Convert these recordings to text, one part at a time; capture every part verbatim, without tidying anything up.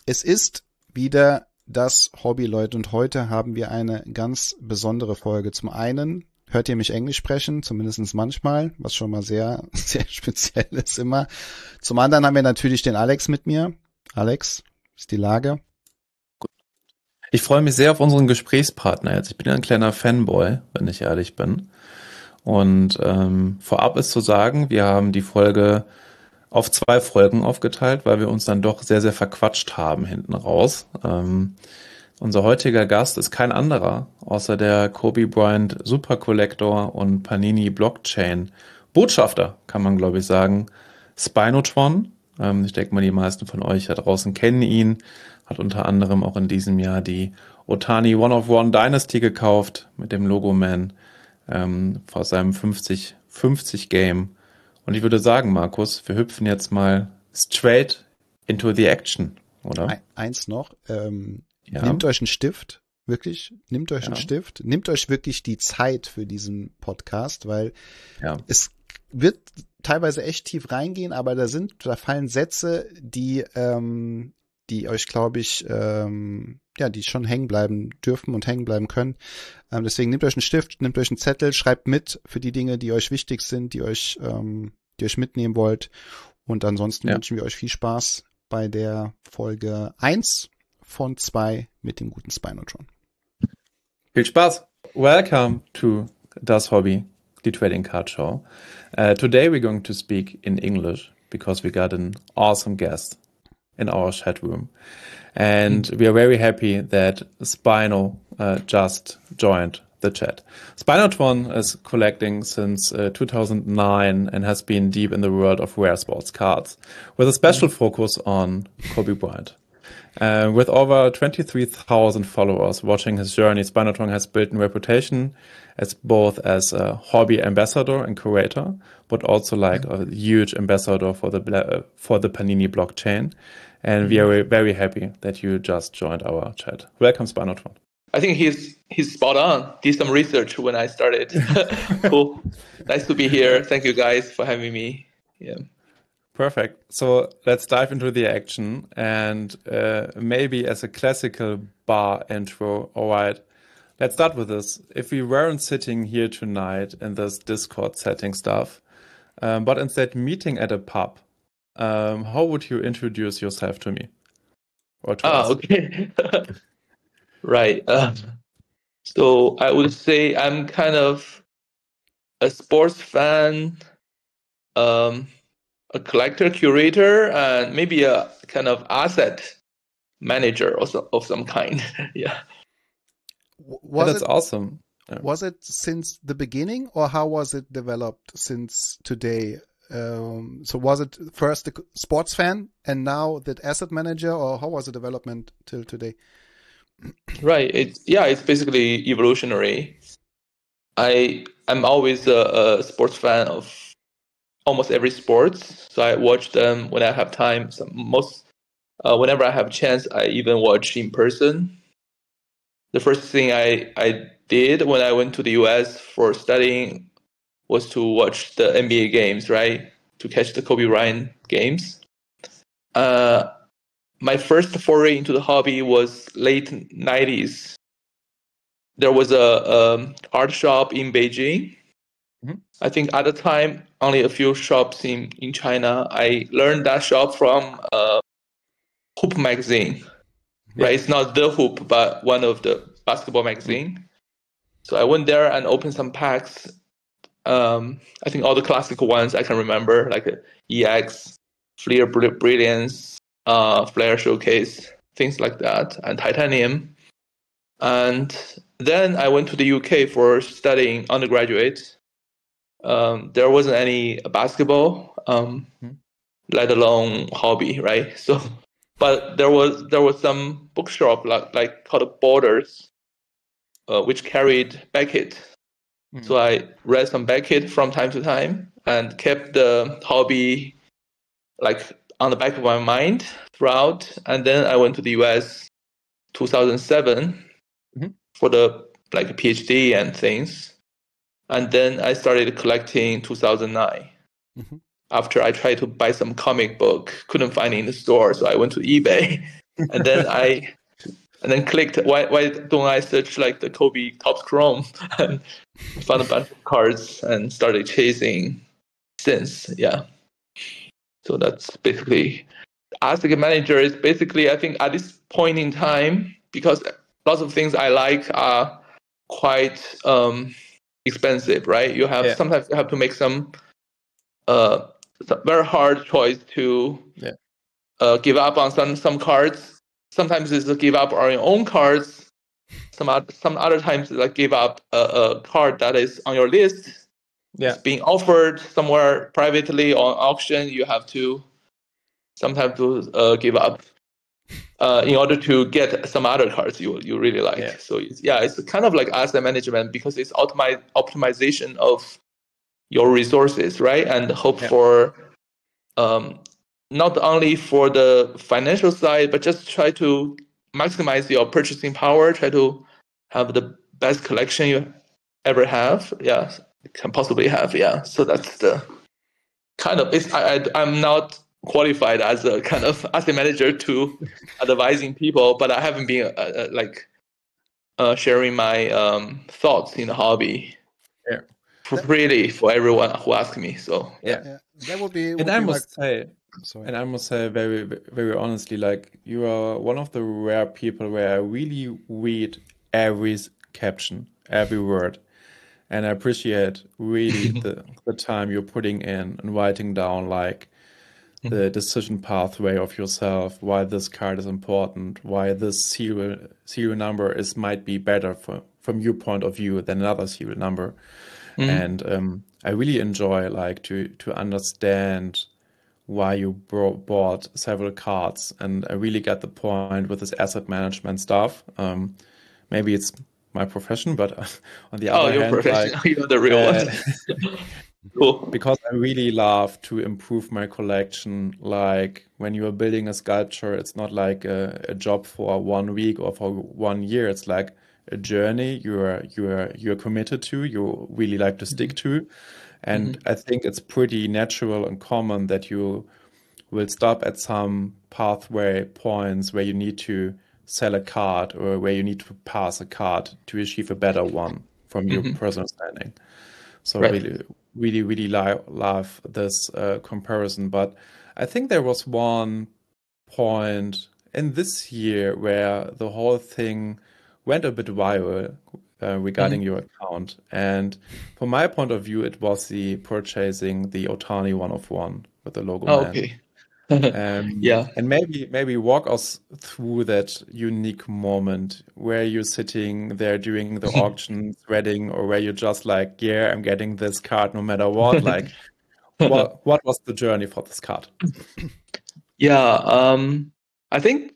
es ist wieder das Hobby, Leute, und heute haben wir eine ganz besondere Folge. Zum einen hört ihr mich Englisch sprechen, zumindest manchmal, was schon mal sehr, sehr speziell ist immer. Zum anderen haben wir natürlich den Alex mit mir. Alex, wie ist die Lage? Ich freue mich sehr auf unseren Gesprächspartner jetzt. Ich bin ja ein kleiner Fanboy, wenn ich ehrlich bin. Und ähm, vorab ist zu sagen, wir haben die Folge auf zwei Folgen aufgeteilt, weil wir uns dann doch sehr, sehr verquatscht haben hinten raus. Ähm, unser heutiger Gast ist kein anderer, außer der Kobe Bryant Super Collector und Panini Blockchain Botschafter, kann man glaube ich sagen, Spinotron. Ähm, ich denke mal, die meisten von euch da draußen kennen ihn. Hat unter anderem auch in diesem Jahr die Ohtani One of One Dynasty gekauft mit dem Logoman ähm, vor seinem fünfzig fünfzig Game. Und ich würde sagen, Markus, wir hüpfen jetzt mal straight into the action, oder? Eins noch, ähm, Ja. Nehmt euch einen Stift, wirklich, nehmt euch einen Ja. Stift, nehmt euch wirklich die Zeit für diesen Podcast, weil Ja. es wird teilweise echt tief reingehen, aber da sind, da fallen Sätze, die, ähm, die euch, glaube ich, ähm, ja, die schon hängen bleiben dürfen und hängen bleiben können. Ähm, deswegen nehmt euch einen Stift, nehmt euch einen Zettel, schreibt mit für die Dinge, die euch wichtig sind, die euch, ähm, die euch mitnehmen wollt. Und ansonsten Ja. wünschen wir euch viel Spaß bei der Folge eins von zwei mit dem guten Spinotron. Viel Spaß. Welcome to Das Hobby, the Trading Card Show. Uh, today we're going to speak in English because we got an awesome guest in our chat room. And we are very happy that Spino uh, just joined the chat. Spinotron is collecting since uh, two thousand nine and has been deep in the world of rare sports cards, with a special focus on Kobe Bryant. Uh, with over twenty-three thousand followers watching his journey, Spinotron has built a reputation as both as a hobby ambassador and curator, but also like a huge ambassador for the uh, for the Panini blockchain. And we are very happy that you just joined our chat. Welcome, Spinotron. I think he's he's spot on. Did some research when I started. Cool. Nice to be here. Thank you guys for having me. Yeah. Perfect. So let's dive into the action, and uh, maybe as a classical bar intro. All right, let's start with this. If we weren't sitting here tonight in this Discord setting stuff, um, but instead meeting at a pub, um, how would you introduce yourself to me? Or to Ah, us? okay. Right. Um, so I would say I'm kind of a sports fan, um, a collector, curator, and maybe a kind of asset manager of some, of some kind. Yeah. W- Yeah, Was that's it awesome. Yeah. was it since the beginning, or how was it developed since today? Um, so was it first the sports fan and now the asset manager, or how was the development till today? Right. It's yeah. It's basically evolutionary. I I'm always a, a sports fan of almost every sports. So I watch them when I have time. Some, most uh, whenever I have a chance, I even watch in person. The first thing I I did when I went to the U S for studying was to watch the N B A games, right? To catch the Kobe Bryant games. Uh, my first foray into the hobby was late nineties. There was a, a art shop in Beijing. Mhm. I think at the time, only a few shops in, in China. I learned that shop from uh, Hoop magazine, Yeah. right? It's not the Hoop, but one of the basketball magazine. So I went there and opened some packs. Um, I think all the classical ones I can remember, like E X, Fleer Bri- Brilliance, uh, Flare Showcase, things like that, and Titanium. And then I went to the U K for studying undergraduate. Um, there wasn't any basketball, um, Mhm. let alone hobby, right? So, but there was there was some bookshop like like called Borders, uh, which carried Beckett. Mhm. So I read some Beckett from time to time and kept the hobby like on the back of my mind throughout. And then I went to the U S two thousand seven Mhm. for the like PhD and things. And then I started collecting two thousand nine. Mhm. After I tried to buy some comic book, couldn't find it in the store, so I went to eBay and then I and then clicked. Why why don't I search like the Kobe Topps Chrome and found a bunch of cards and started chasing since. Yeah. So that's basically asset manager is basically, I think at this point in time, because lots of things I like are quite um, expensive, right? You have Yeah. sometimes you have to make some uh, very hard choice to yeah. uh, give up on some some cards. Sometimes it's to give up on your own cards. Some other, some other times it's like give up a, a card that is on your list. Yeah. It's being offered somewhere privately on auction. You have to sometimes to uh, give up uh, in order to get some other cards you you really like. Yeah. So it's, yeah, it's kind of like asset management because it's optimi- optimization of your resources, right? And hope Yeah. for um, not only for the financial side, but just try to maximize your purchasing power. Try to have the best collection you ever have. Yeah, can possibly have. Yeah. So that's the kind of. It's I, I I'm not qualified as a kind of asset manager to advising people, but I haven't been uh, uh, like uh, sharing my um, thoughts in the hobby. Yeah. For freely for everyone who asks me. So Yeah. Yeah, that would be. Would And I be must my... say, Sorry. and I must say very, very honestly, like you are one of the rare people where I really read every caption, every word. And I appreciate really the, the time you're putting in and writing down like the decision pathway of yourself, why this card is important, why this serial serial number is might be better for, from your point of view than another serial number. Mhm. And um, I really enjoy like to to understand why you bro- bought several cards, and I really get the point with this asset management stuff. Um, maybe it's my profession, but on the Oh, other you're hand, like professional. You're the real uh, one. Cool. because I really love to improve my collection. Like when you are building a sculpture, it's not like a, a job for one week or for one year. It's like a journey you're you're you're committed to. You really like to stick to, and I think it's pretty natural and common that you will stop at some pathway points where you need to sell a card or where you need to pass a card to achieve a better one from your Mhm. personal standing. So Right. really, really, really li love this uh, comparison. But I think there was one point in this year where the whole thing went a bit viral uh, regarding Mhm. your account. And from my point of view, it was the purchasing the Otani one of one with the logo Oh, man. okay. Um, Yeah. and maybe maybe walk us through that unique moment where you're sitting there during the auction, sweating, or where you're just like, yeah, I'm getting this card no matter what. Like, what what was the journey for this card? Yeah. Um, I think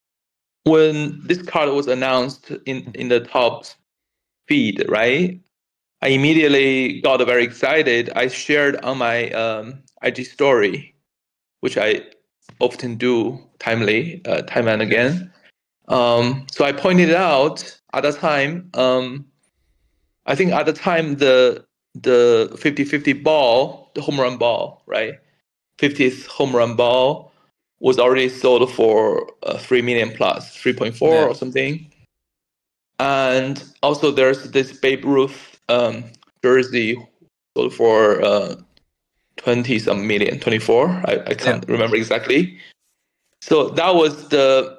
when this card was announced in in the top feed, right? I immediately got very excited. I shared on my um, I G story, which I often do timely, uh, time and again. Um, so I pointed out at the time, um, I think at the time the the fifty-fifty ball, the home run ball, right? fiftieth home run ball was already sold for uh, three million plus, three point four Yeah. or something. And also there's this Babe Ruth um, jersey sold for uh, twenty some million, twenty-four. I, I can't remember exactly. So that was the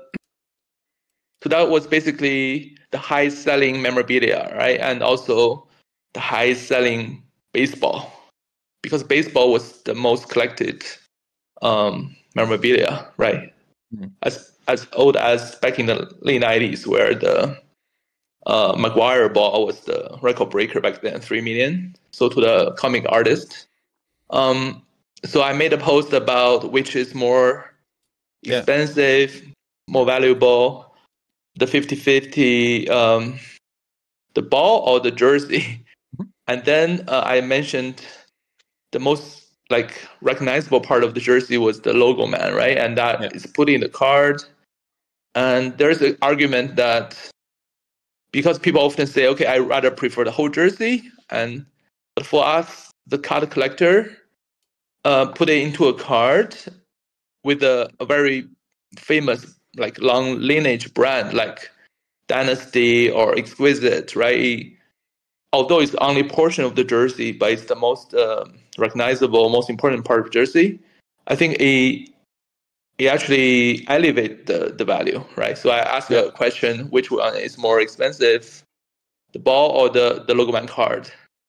so that was basically the highest selling memorabilia, right? And also the highest selling baseball, because baseball was the most collected um, memorabilia, right? Mhm. As as old as back in the late nineties, where the uh, Maguire ball was the record breaker back then, three million. So to the comic artist. Um, so I made a post about which is more Yeah. expensive, more valuable, the fifty-fifty, um, the ball or the jersey. And then uh, I mentioned the most like recognizable part of the jersey was the logo man, right? And that Yeah. is put in the card. And there's an argument that because people often say, okay, I rather prefer the whole jersey. And but for us, the card collector, uh, put it into a card with a, a very famous like long lineage brand like Dynasty or Exquisite, right? Although it's only a portion of the jersey, but it's the most uh, recognizable, most important part of the jersey. I think it it actually elevates the, the value, right? So I ask yeah. a question: which one is more expensive, the ball or the the Logoman card?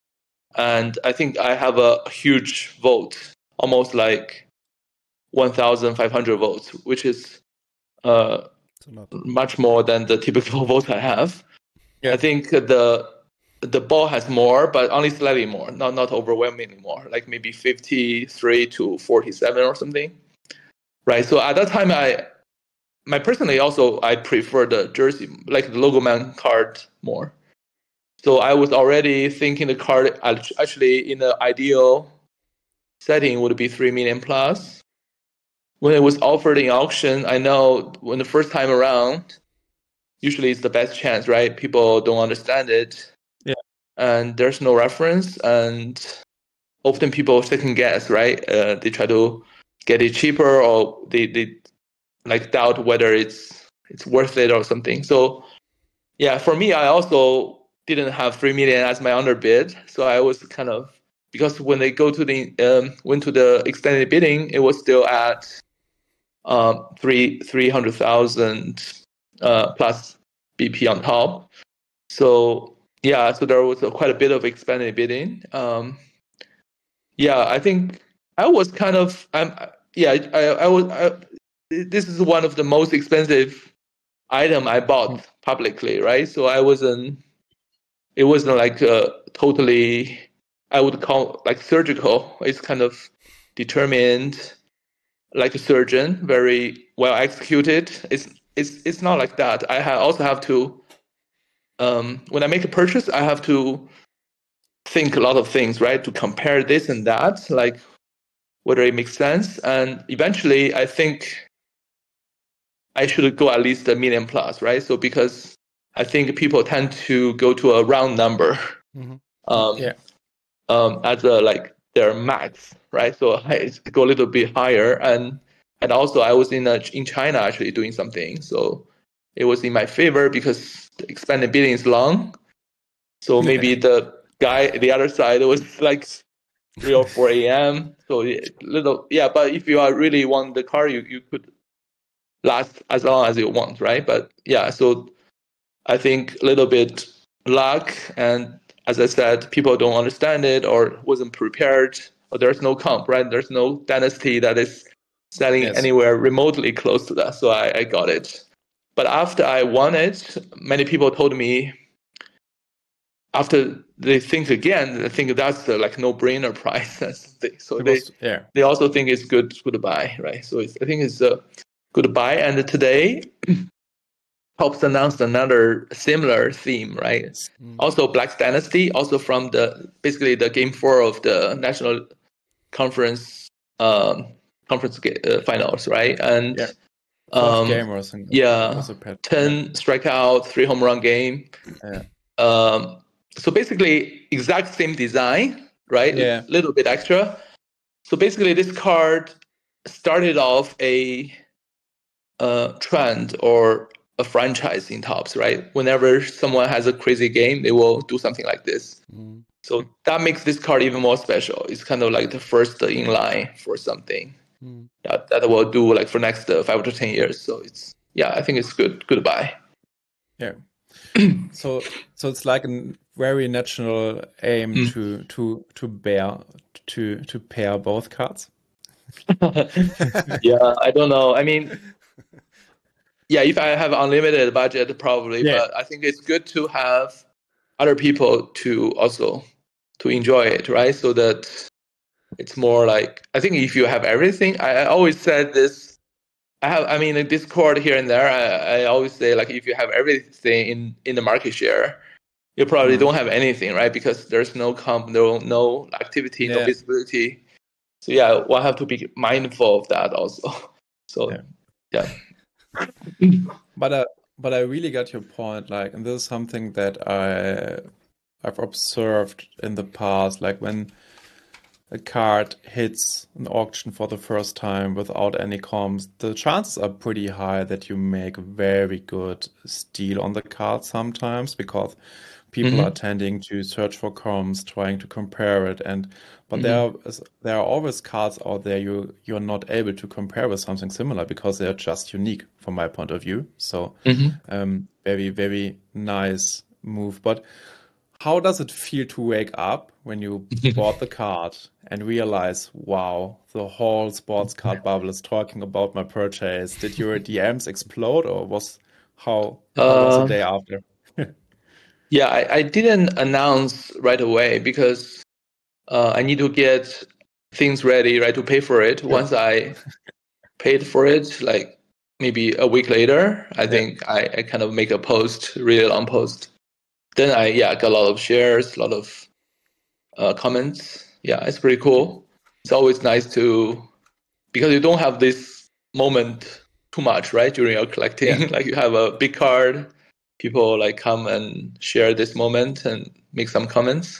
And I think I have a huge vote, almost like one thousand five hundred votes, which is uh, much more than the typical vote I have. Yeah. I think the the ball has more, but only slightly more, not not overwhelmingly more, like maybe fifty-three to forty-seven or something, right? So at that time, I, my personally also I prefer the jersey, like the Logoman card more. So I was already thinking the card actually in the ideal setting would be three million plus. When it was offered in auction, I know when the first time around, usually it's the best chance, right? People don't understand it. Yeah. And there's no reference, and often people second guess, right? Uh, they try to get it cheaper, or they, they like doubt whether it's it's worth it or something. So yeah, for me, I also didn't have three million as my underbid, so I was kind of, because when they go to the um, went to the extended bidding, it was still at um, three three hundred thousand uh, plus B P on top. So yeah, so there was a, quite a bit of expanded bidding. Um, yeah, I think I was kind of I'm yeah I I was I, this is one of the most expensive item I bought publicly, right? So I wasn't. It wasn't like uh, totally, I would call like surgical. It's kind of determined, like a surgeon, very well executed. It's it's it's not like that. I ha- also have to, um, when I make a purchase, I have to think a lot of things, right? To compare this and that, like whether it makes sense. And eventually, I think I should go at least a million plus, right? So because I think people tend to go to a round number, mm-hmm. um, yeah, um, as a like their max, right? So I go a little bit higher, and and also I was in a, in China actually doing something, so it was in my favor because the expanded bidding is long. So maybe yeah. the guy the other side was like three or four a m. So little yeah, but if you are really want the car, you you could last as long as you want, right? But yeah, so I think a little bit luck, and as I said, people don't understand it or wasn't prepared, or there's no comp, right? There's no Dynasty that is selling yes. anywhere remotely close to that, so I, I got it. But after I won it, many people told me, after they think again, they think that's the like no-brainer price. So it they was, yeah. they also think it's good, good to buy, right? So it's, I think it's a good to buy. And today, Topps announced another similar theme, right? Mm. Also Black Dynasty, also from the basically the game four of the National Conference um, conference uh, finals, right? And yeah, um, game or something. Yeah, ten yeah. strikeout, three home run game. Yeah. Um, so basically, exact same design, right? Yeah. A little bit extra. So basically, this card started off a uh, trend or a franchise in Topps, right? Whenever someone has a crazy game, they will do something like this. Mm. So that makes this card even more special. It's kind of like the first in line for something mm. that that will do like for next uh, five to ten years. So it's yeah, I think it's good good to buy. Yeah. so so it's like a very natural aim mm. to to to bear to to pair both cards. Yeah, I don't know. I mean. Yeah, if I have unlimited budget, probably. Yeah. But I think it's good to have other people to also to enjoy it, right? So that it's more like, I think if you have everything, I, I always said this. I have, I mean, in Discord here and there, I, I always say like, if you have everything in, in the market share, you probably mm. don't have anything, right? Because there's no comp, no no activity, yeah. no visibility. So yeah, one have to be mindful of that also. So yeah. yeah. But uh, but I really got your point. Like, and this is something that I I've observed in the past. Like when a card hits an auction for the first time without any comms, the chances are pretty high that you make a very good steal on the card sometimes, because people Mhm. are tending to search for comms, trying to compare it, and but Mhm. there are there are always cards out there you you're not able to compare with something similar because they're just unique from my point of view. So Mhm. um, very very nice move. But how does it feel to wake up when you bought the card and realize, wow, the whole sports card bubble is talking about my purchase? Did your D Ms explode, or was how how was the Uh, day after? yeah, I, I didn't announce right away because uh, I need to get things ready, right, to pay for it. Sure. Once I paid for it, like maybe a week later, I Yeah. think I, I kind of make a post, really long post. Then I yeah got a lot of shares, a lot of uh, comments. Yeah, it's pretty cool. It's always nice to, because you don't have this moment too much, right? During your collecting, Yeah. like you have a big card, people like come and share this moment and make some comments.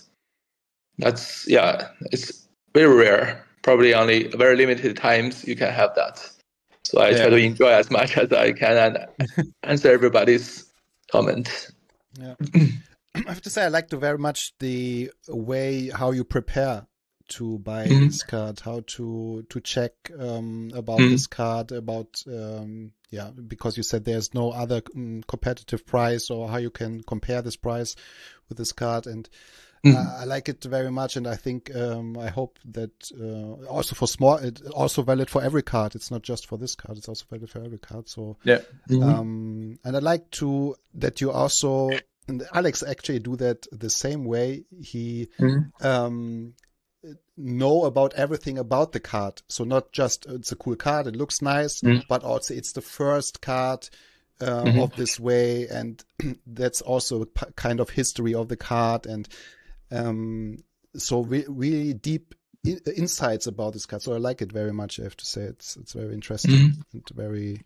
That's yeah, it's very rare. Probably only very limited times you can have that. So I try Yeah. to enjoy as much as I can and answer everybody's comment. Yeah. I have to say, I like to very much the way how you prepare to buy Mhm. this card, how to to check um, about Mhm. this card, about um, yeah, because you said there's no other um, competitive price, or how you can compare this price with this card, and Mhm. uh, I like it very much, and I think um, I hope that uh, also for small, it also valid for every card. It's not just for this card; it's also valid for every card. So Yeah. Mhm. um, and I like to that you also, and Alex actually do that the same way. He Mhm. um, know about everything about the card. So not just it's a cool card, it looks nice, Mhm. but also it's the first card uh, Mhm. of this way, and that's also a p- kind of history of the card, and um, so re- really deep in- insights about this card. So I like it very much. I have to say it's it's very interesting Mhm. and very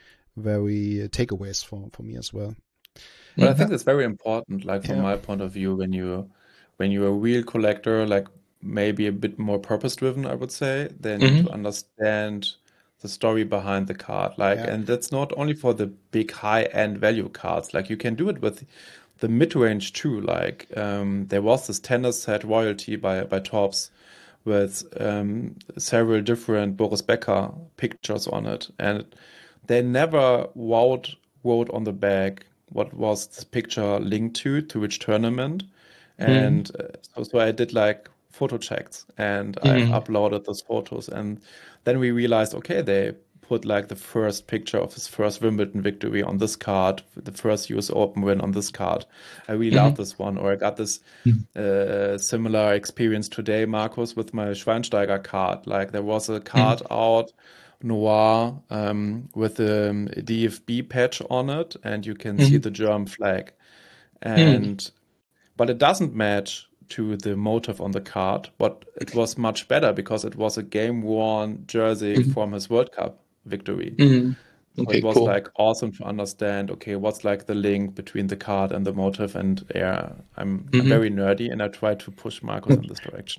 very takeaways for for me as well. But I Mhm. think it's very important, like from Yeah. my point of view, when you when you're a real collector, like maybe a bit more purpose driven, I would say, then Mhm. to understand the story behind the card. Like, Yeah. and that's not only for the big high end value cards. Like you can do it with the mid range too. Like um, there was this tender set royalty by by Topps with um, several different Boris Becker pictures on it, and they never wrote wrote on the back what was this picture linked to, to which tournament. Mhm. And uh, so, so I did like photo checks and I've Mhm. uploaded those photos. And then we realized, okay, they put like the first picture of his first Wimbledon victory on this card, the first U S Open win on this card. I really Mhm. love this one. Or I got this uh, similar experience today, Marcus, with my Schweinsteiger card. Like there was a card out, noir, um, with a D F B patch on it, and you can see Mhm. the German flag. Mhm. And but it doesn't match to the motive on the card, but it was much better because it was a game-worn jersey Mhm. from his World Cup victory. Mhm. So Okay, it was cool. like awesome to understand, okay, what's like the link between the card and the motive. And yeah, I'm I'm Mhm. very nerdy and I try to push Marcus in this direction.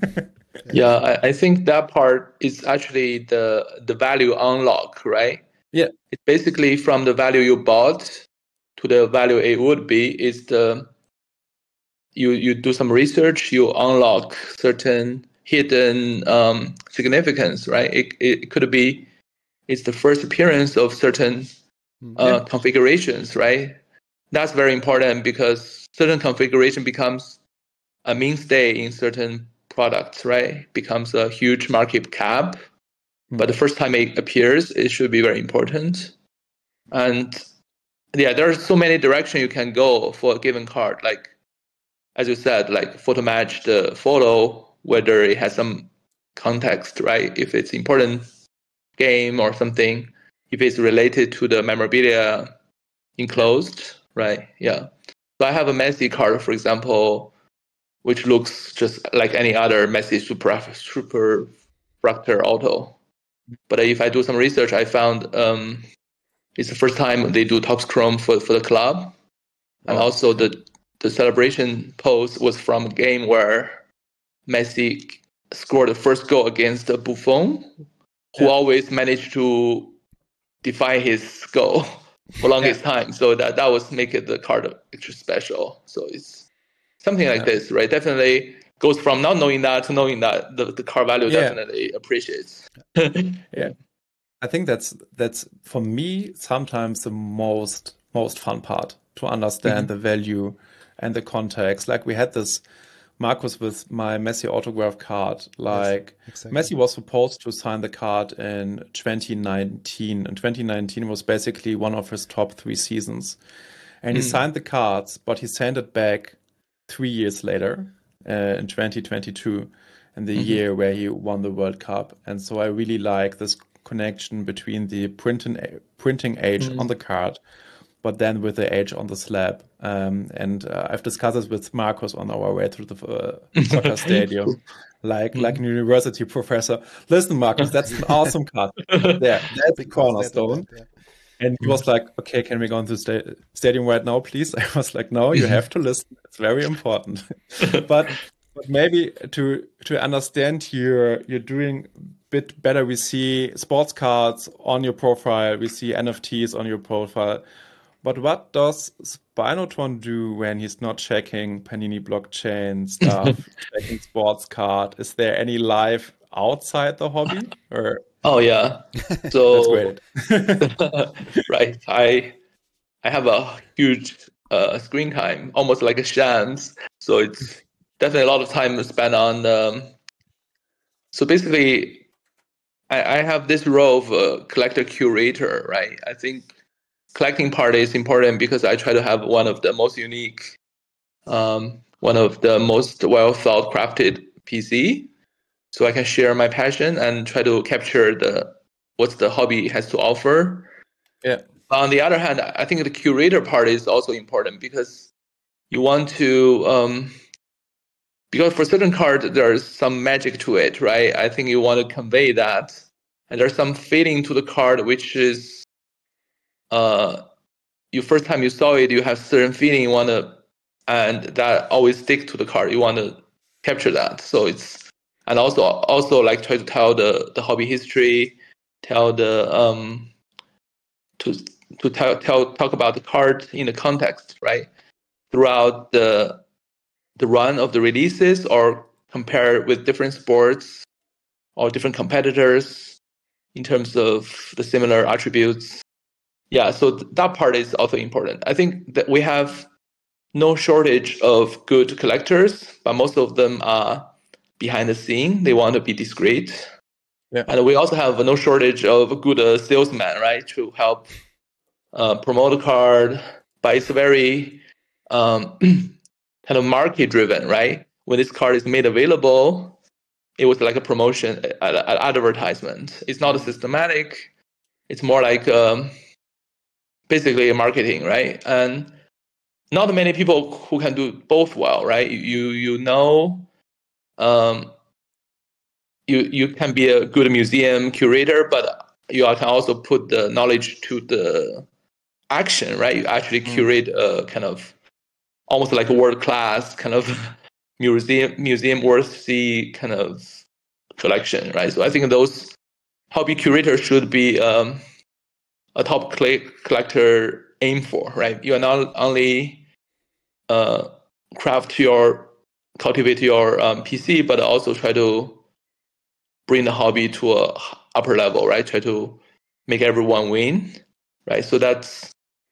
Yeah, I, I think that part is actually the the value unlock, right? Yeah. It's basically from the value you bought to the value it would be is the you you do some research, you unlock certain hidden um, significance, right? It it could be it's the first appearance of certain Mm. uh, Yeah. configurations, right? That's very important because certain configuration becomes a mainstay in certain products, right? Becomes a huge market cap. Hmm. But the first time it appears, it should be very important. And yeah, there are so many directions you can go for a given card. Like, as you said, like photo match the photo, whether it has some context, right? If it's important game or something, if it's related to the memorabilia enclosed, right? Yeah. So I have a Messi card, for example, which looks just like any other Messi super super fractor auto. But if I do some research, I found um, it's the first time they do Topps Chrome for, for the club. And Wow. also Okay. the, the celebration pose was from a game where Messi scored the first goal against Buffon, who Yeah. always managed to defy his goal for longest Yeah. time. So that that was make it the card extra special. So it's something like Yeah. this, right? Definitely goes from not knowing that to knowing that the, the card value Yeah. definitely appreciates. Yeah. I think that's that's for me sometimes the most most fun part to understand Mm-hmm. the value and the context. Like we had this Marcus with my Messi autograph card. Like Yes, exactly. Messi was supposed to sign the card in twenty nineteen, and twenty nineteen was basically one of his top three seasons. And he Mm. signed the cards, but he sent it back three years later uh, in twenty twenty-two, in the Mhm. year where he won the World Cup. And so I really like this connection between the printing printing age Mm. on the card, but then with the age on the slab. Um, and uh, I've discussed this with Marcos on our way to the uh, soccer stadium, like Mm. like an university professor. Listen, Marcos, that's an awesome card. There, that's the Big fans cornerstone. that, yeah. And he was like, okay, can we go into the sta- stadium right now, please? I was like, no, you have to listen. It's very important. but but maybe to to understand here, you're doing a bit better. We see sports cards on your profile. We see N F Ts on your profile. But what does Spinotron do when he's not checking Panini blockchain stuff, checking sports card? Is there any life outside the hobby? Or Oh yeah. that's So great. right, I I have a huge uh, screen time, almost like a shams. So it's definitely a lot of time spent on. Um, so basically, I, I have this role of a collector curator, right? I think collecting part is important because I try to have one of the most unique, um, one of the most well thought crafted P C, so I can share my passion and try to capture the what the hobby has to offer. Yeah. On the other hand, I think the curator part is also important because you want to, um, because for certain cards, there's some magic to it, right? I think you want to convey that. And there's some feeling to the card, which is, uh, you first time you saw it, you have certain feeling you want to, and that always stick to the card. You want to capture that. So it's, and also, also like try to tell the, the hobby history, tell the, um, to, to tell, tell talk about the card in the context, right? Throughout the the run of the releases, or compare with different sports or different competitors in terms of the similar attributes. Yeah, so th- that part is also important. I think that we have no shortage of good collectors, but most of them are behind the scene. They want to be discreet. Yeah. And we also have no shortage of good uh, salesmen, right, to help uh, promote a card. But it's very um, kind of market driven, right? When this card is made available, it was like a promotion, an advertisement. It's not a systematic. It's more like um, basically a marketing, right? And not many people who can do both well, right? You you know, um, you you can be a good museum curator, but you can also put the knowledge to the action, right? You actually curate a kind of almost like a world class kind of museum museum worthy kind of collection, right? So I think those hobby curators should be um, a top collector aim for, right? You are not only uh, craft your cultivate your um, P C, but also try to bring the hobby to a upper level, right? Try to make everyone win, right? So that's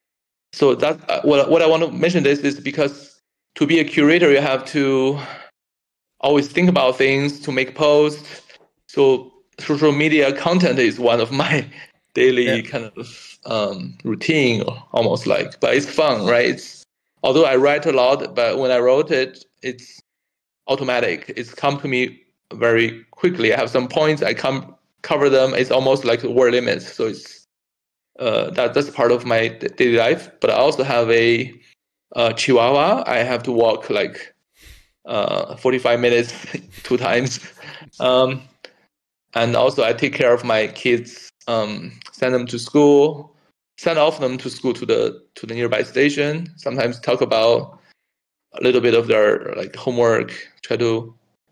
so that uh, what what I want to mention this is because to be a curator, you have to always think about things, to make posts. So social media content is one of my daily Yeah. kind of um, routine, almost like. But it's fun, right? It's although I write a lot, but when I wrote it, it's automatic. It's come to me very quickly. I have some points, I come cover them. It's almost like a word limit. So it's uh, that that's part of my daily life. But I also have a uh, Chihuahua. I have to walk like uh, forty-five minutes two times. Um, and also I take care of my kids, um, send them to school, send off them to school to the to the nearby station. Sometimes talk about a little bit of their like homework, try to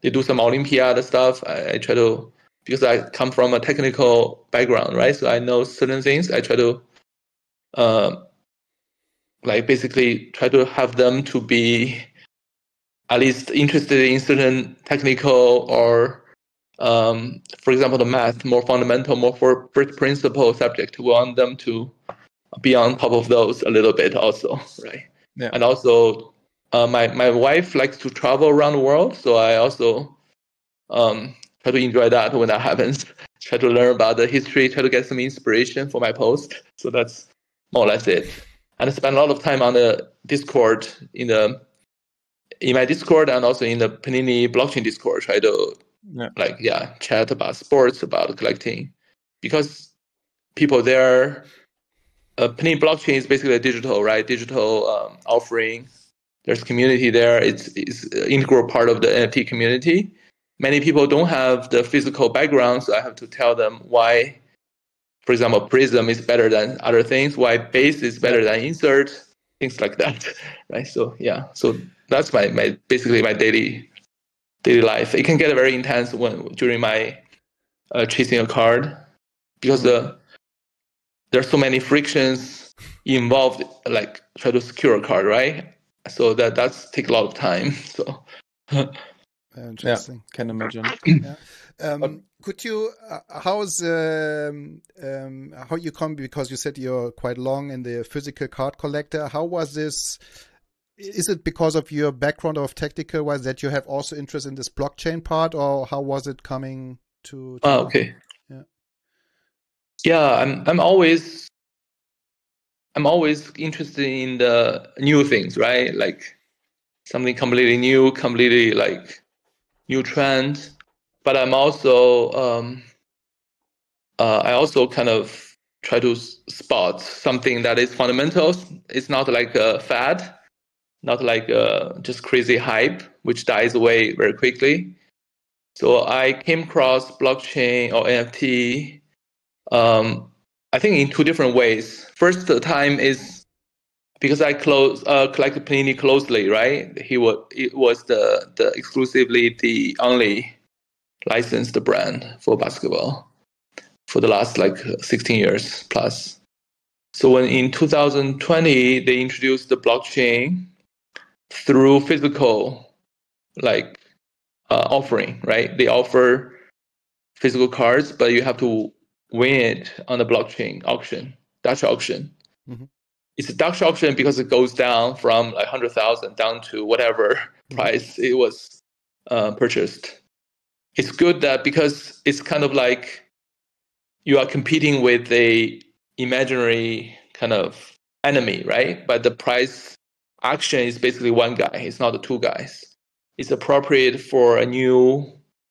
they do some Olympiad stuff, I, I try to, because I come from a technical background, right? So I know certain things. I try to, uh, like basically try to have them to be at least interested in certain technical or, um, for example, the math, more fundamental, more for first principle subject. We want them to be on top of those a little bit also, right? Yeah. And also, uh, my my wife likes to travel around the world, so I also um, try to enjoy that when that happens. Try to learn about the history, try to get some inspiration for my post. So that's more or less it. And I spend a lot of time on the Discord, in the in my Discord, and also in the Panini blockchain Discord. Try to Yeah. like yeah chat about sports, about collecting, because people there. Uh, Panini blockchain is basically a digital, right? Digital um, offering. There's community there. It's it's an integral part of the N F T community. Many people don't have the physical background, so I have to tell them why, for example, Prism is better than other things, why Base is better than Insert, things like that, right? So yeah, so that's my, my basically my daily daily life. It can get very intense when during my uh, chasing a card, because the there's so many frictions involved, like try to secure a card, right? So that that's take a lot of time. So interesting. Yeah, can imagine. Yeah. Um, could you? Uh, how's um, um, how you come? Because you said you're quite long in the physical card collector. How was this? Is it because of your background of technical wise that you have also interest in this blockchain part, or how was it coming to? to oh, okay. Yeah. Yeah, I'm. I'm always. I'm always interested in the new things, right? Like something completely new, completely like new trend. But I'm also, um, uh, I also kind of try to spot something that is fundamental. It's not like a fad, not like a just crazy hype, which dies away very quickly. So I came across blockchain or N F T, um, I think in two different ways. First time is because I close uh, collected Panini closely, right? He was it was the the exclusively the only licensed brand for basketball for the last like sixteen years plus. So when in two thousand twenty they introduced the blockchain through physical like uh, offering, right? They offer physical cards, but you have to win it on the blockchain auction, Dutch auction. Mm-hmm. It's a Dutch auction because it goes down from like one hundred thousand down to whatever mm-hmm. price it was uh, purchased. It's good that because it's kind of like you are competing with a imaginary kind of enemy, right? But the price action is basically one guy. It's not the two guys. It's appropriate for a new,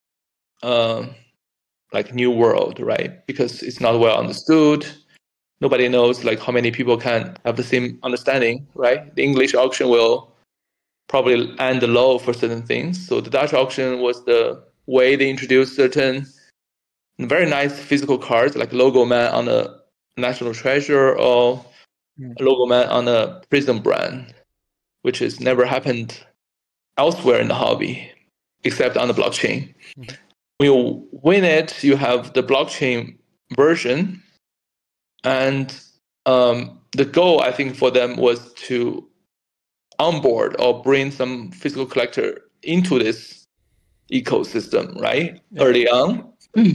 um, like new world, right? Because it's not well understood. Nobody knows like how many people can have the same understanding, right? The English auction will probably end low for certain things. So the Dutch auction was the way they introduced certain very nice physical cards, like Logo Man on a National Treasure or mm. Logo Man on a Prism brand, which has never happened elsewhere in the hobby, except on the blockchain. Mm-hmm. When you win it, you have the blockchain version. And um, the goal, I think, for them was to onboard or bring some physical collector into this ecosystem, right? Yeah. Early on.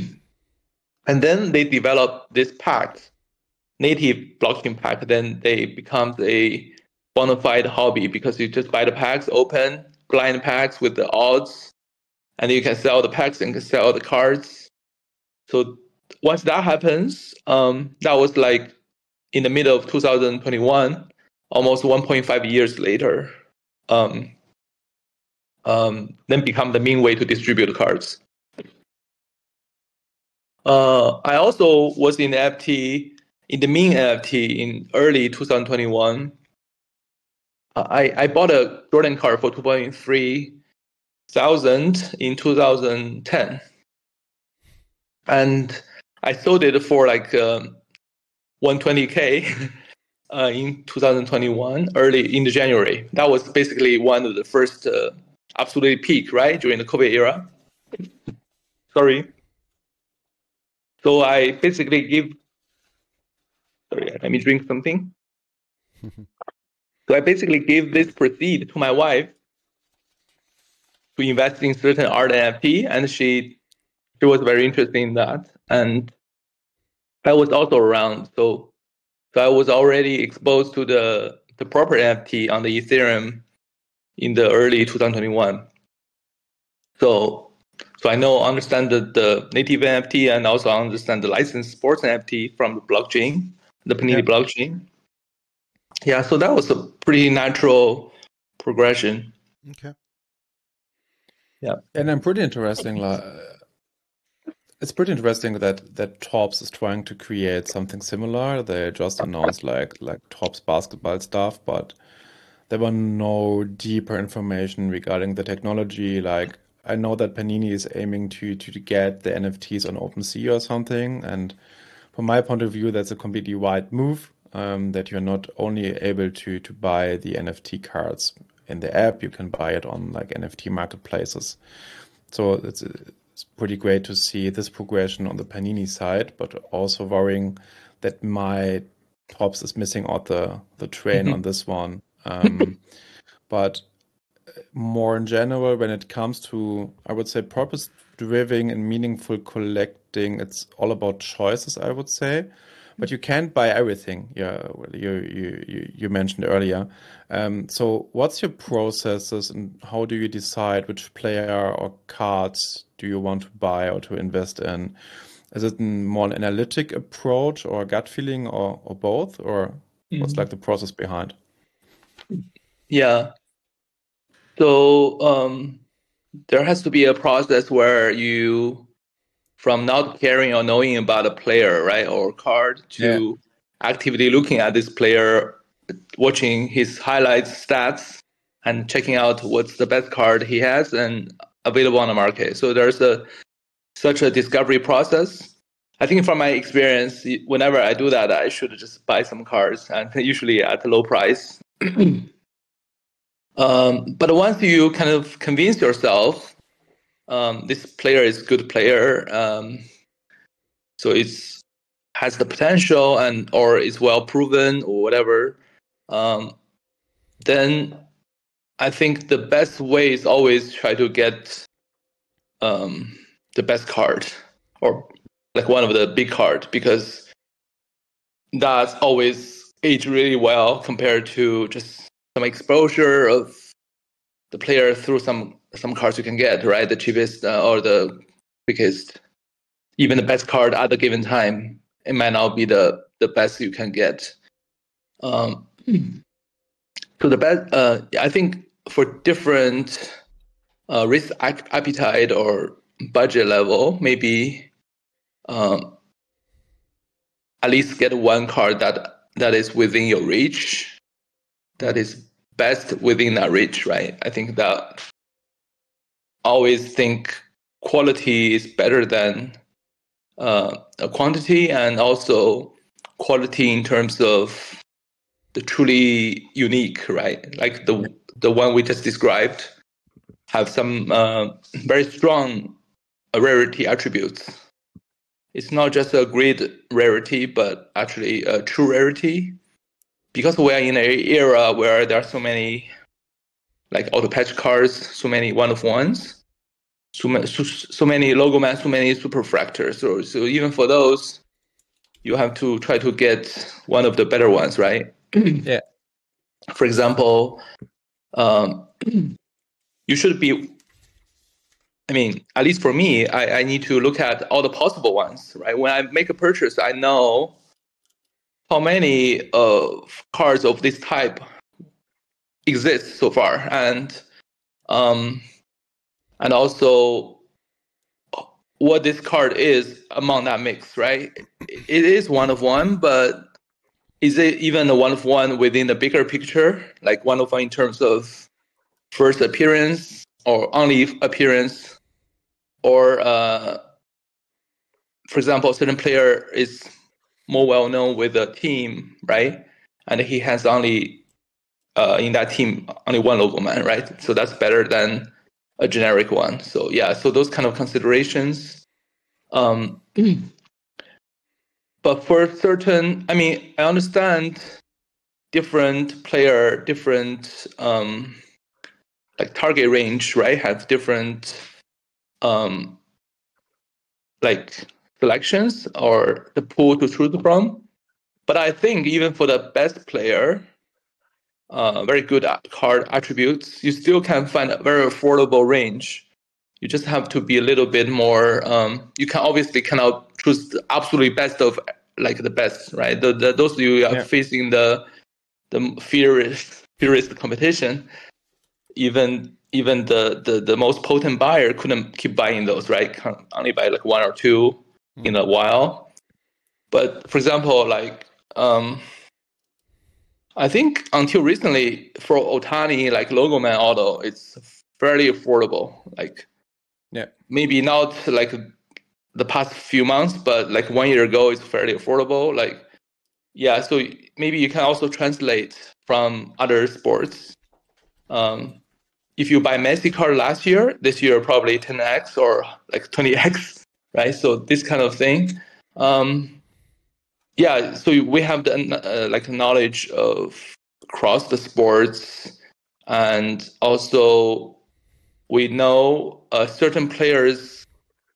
And then they develop this pack, native blockchain pack. Then they become a bona fide hobby because you just buy the packs, open blind packs with the odds, and you can sell the packs and can sell the cards. So once that happens, um, that was like in the middle of two thousand twenty-one, almost one point five years later, um, um, then become the main way to distribute cards. Uh, I also was in N F T, in the main N F T in early two thousand twenty-one. I, I bought a Jordan card for two point three thousand in two thousand ten. And I sold it for like um, one hundred twenty K uh, in two thousand twenty-one, early in the January. That was basically one of the first uh, absolutely peak, right, during the COVID era. Sorry. So I basically give. Sorry, let me drink something. So I basically gave this proceed to my wife to invest in certain art N F T, and she she was very interested in that, and I was also around, so so I was already exposed to the the proper N F T on the Ethereum in the early twenty twenty-one. So so I know understand the, the native N F T and also understand the licensed sports N F T from the blockchain, the Panini yeah. blockchain. Yeah, so that was a pretty natural progression. Okay. Yeah, and I'm pretty interesting. Like, it's pretty interesting that that Topps is trying to create something similar. They just announced like like Topps basketball stuff, but there were no deeper information regarding the technology. Like I know that Panini is aiming to to get the N F Ts on OpenSea or something, and from my point of view, that's a completely wide move. Um, that you're not only able to to buy the N F T cards in the app, you can buy it on like N F T marketplaces. So it's it's pretty great to see this progression on the Panini side, but also worrying that my Topps is missing out the the train mm-hmm. on this one. Um, but more in general, when it comes to, I would say, purpose-driven and meaningful collecting, it's all about choices, I would say. But you can't buy everything. Yeah, you you you mentioned earlier. Um, so, what's your processes, and how do you decide which player or cards do you want to buy or to invest in? Is it more an analytic approach, or a gut feeling, or or both, or mm-hmm. what's like the process behind? Yeah. So um, there has to be a process where you, from not caring or knowing about a player, right, or card, to yeah. actively looking at this player, watching his highlights, stats, and checking out what's the best card he has and available on the market. So there's a such a discovery process. I think from my experience, whenever I do that, I should just buy some cards, and usually at a low price. um, but once you kind of convince yourself, um, this player is a good player, um, so it's has the potential and or is well proven or whatever, um, then I think the best way is always try to get um, the best card or like one of the big card, because that's always age really well compared to just some exposure of the player through some some cards you can get, right? The cheapest uh, or the quickest, even the best card at the given time, it might not be the the best you can get. Um, so the best, uh, I think, for different uh, risk appetite or budget level, maybe um, at least get one card that that is within your reach, that is best within that reach, right? I think that always think quality is better than uh, a quantity, and also quality in terms of the truly unique, right? Like the the one we just described have some uh, very strong rarity attributes. It's not just a great rarity, but actually a true rarity. Because we are in an era where there are so many like auto patch cards, so many one of ones, so many, so, so many logo man, so many super fractors. So, so even for those, you have to try to get one of the better ones, right? Yeah. For example, um, you should be, I mean, at least for me, I, I need to look at all the possible ones, right? When I make a purchase, I know how many uh, cards of this type exist so far, and um, and also what this card is among that mix, right? It is one of one, but is it even a one of one within the bigger picture? Like one of one in terms of first appearance or only appearance, or uh, for example, a certain player is more well known with the team, right? And he has only uh, in that team only one logo man, right? So that's better than a generic one. So yeah, so those kind of considerations. Um, but for certain, I mean, I understand different player, different um, like target range, right? Have different um, like selections or the pool to choose from. But I think even for the best player, uh, very good card attributes, you still can find a very affordable range. You just have to be a little bit more. Um, you can obviously cannot choose the absolutely best of like the best, right? The, the those you are Yeah. facing the the fierce fierce competition. Even even the, the the most potent buyer couldn't keep buying those, right? Can only buy like one or two mm. in a while. But for example, like um, I think until recently for Otani, like Logo Man Auto, it's fairly affordable. Like yeah, maybe not like the past few months, but like one year ago, it's fairly affordable. Like yeah, so maybe you can also translate from other sports. Um, if you buy Messi card last year, this year probably ten x or like twenty x, right? So this kind of thing. Um, yeah, so we have the uh, like knowledge of across the sports, and also we know uh, certain players.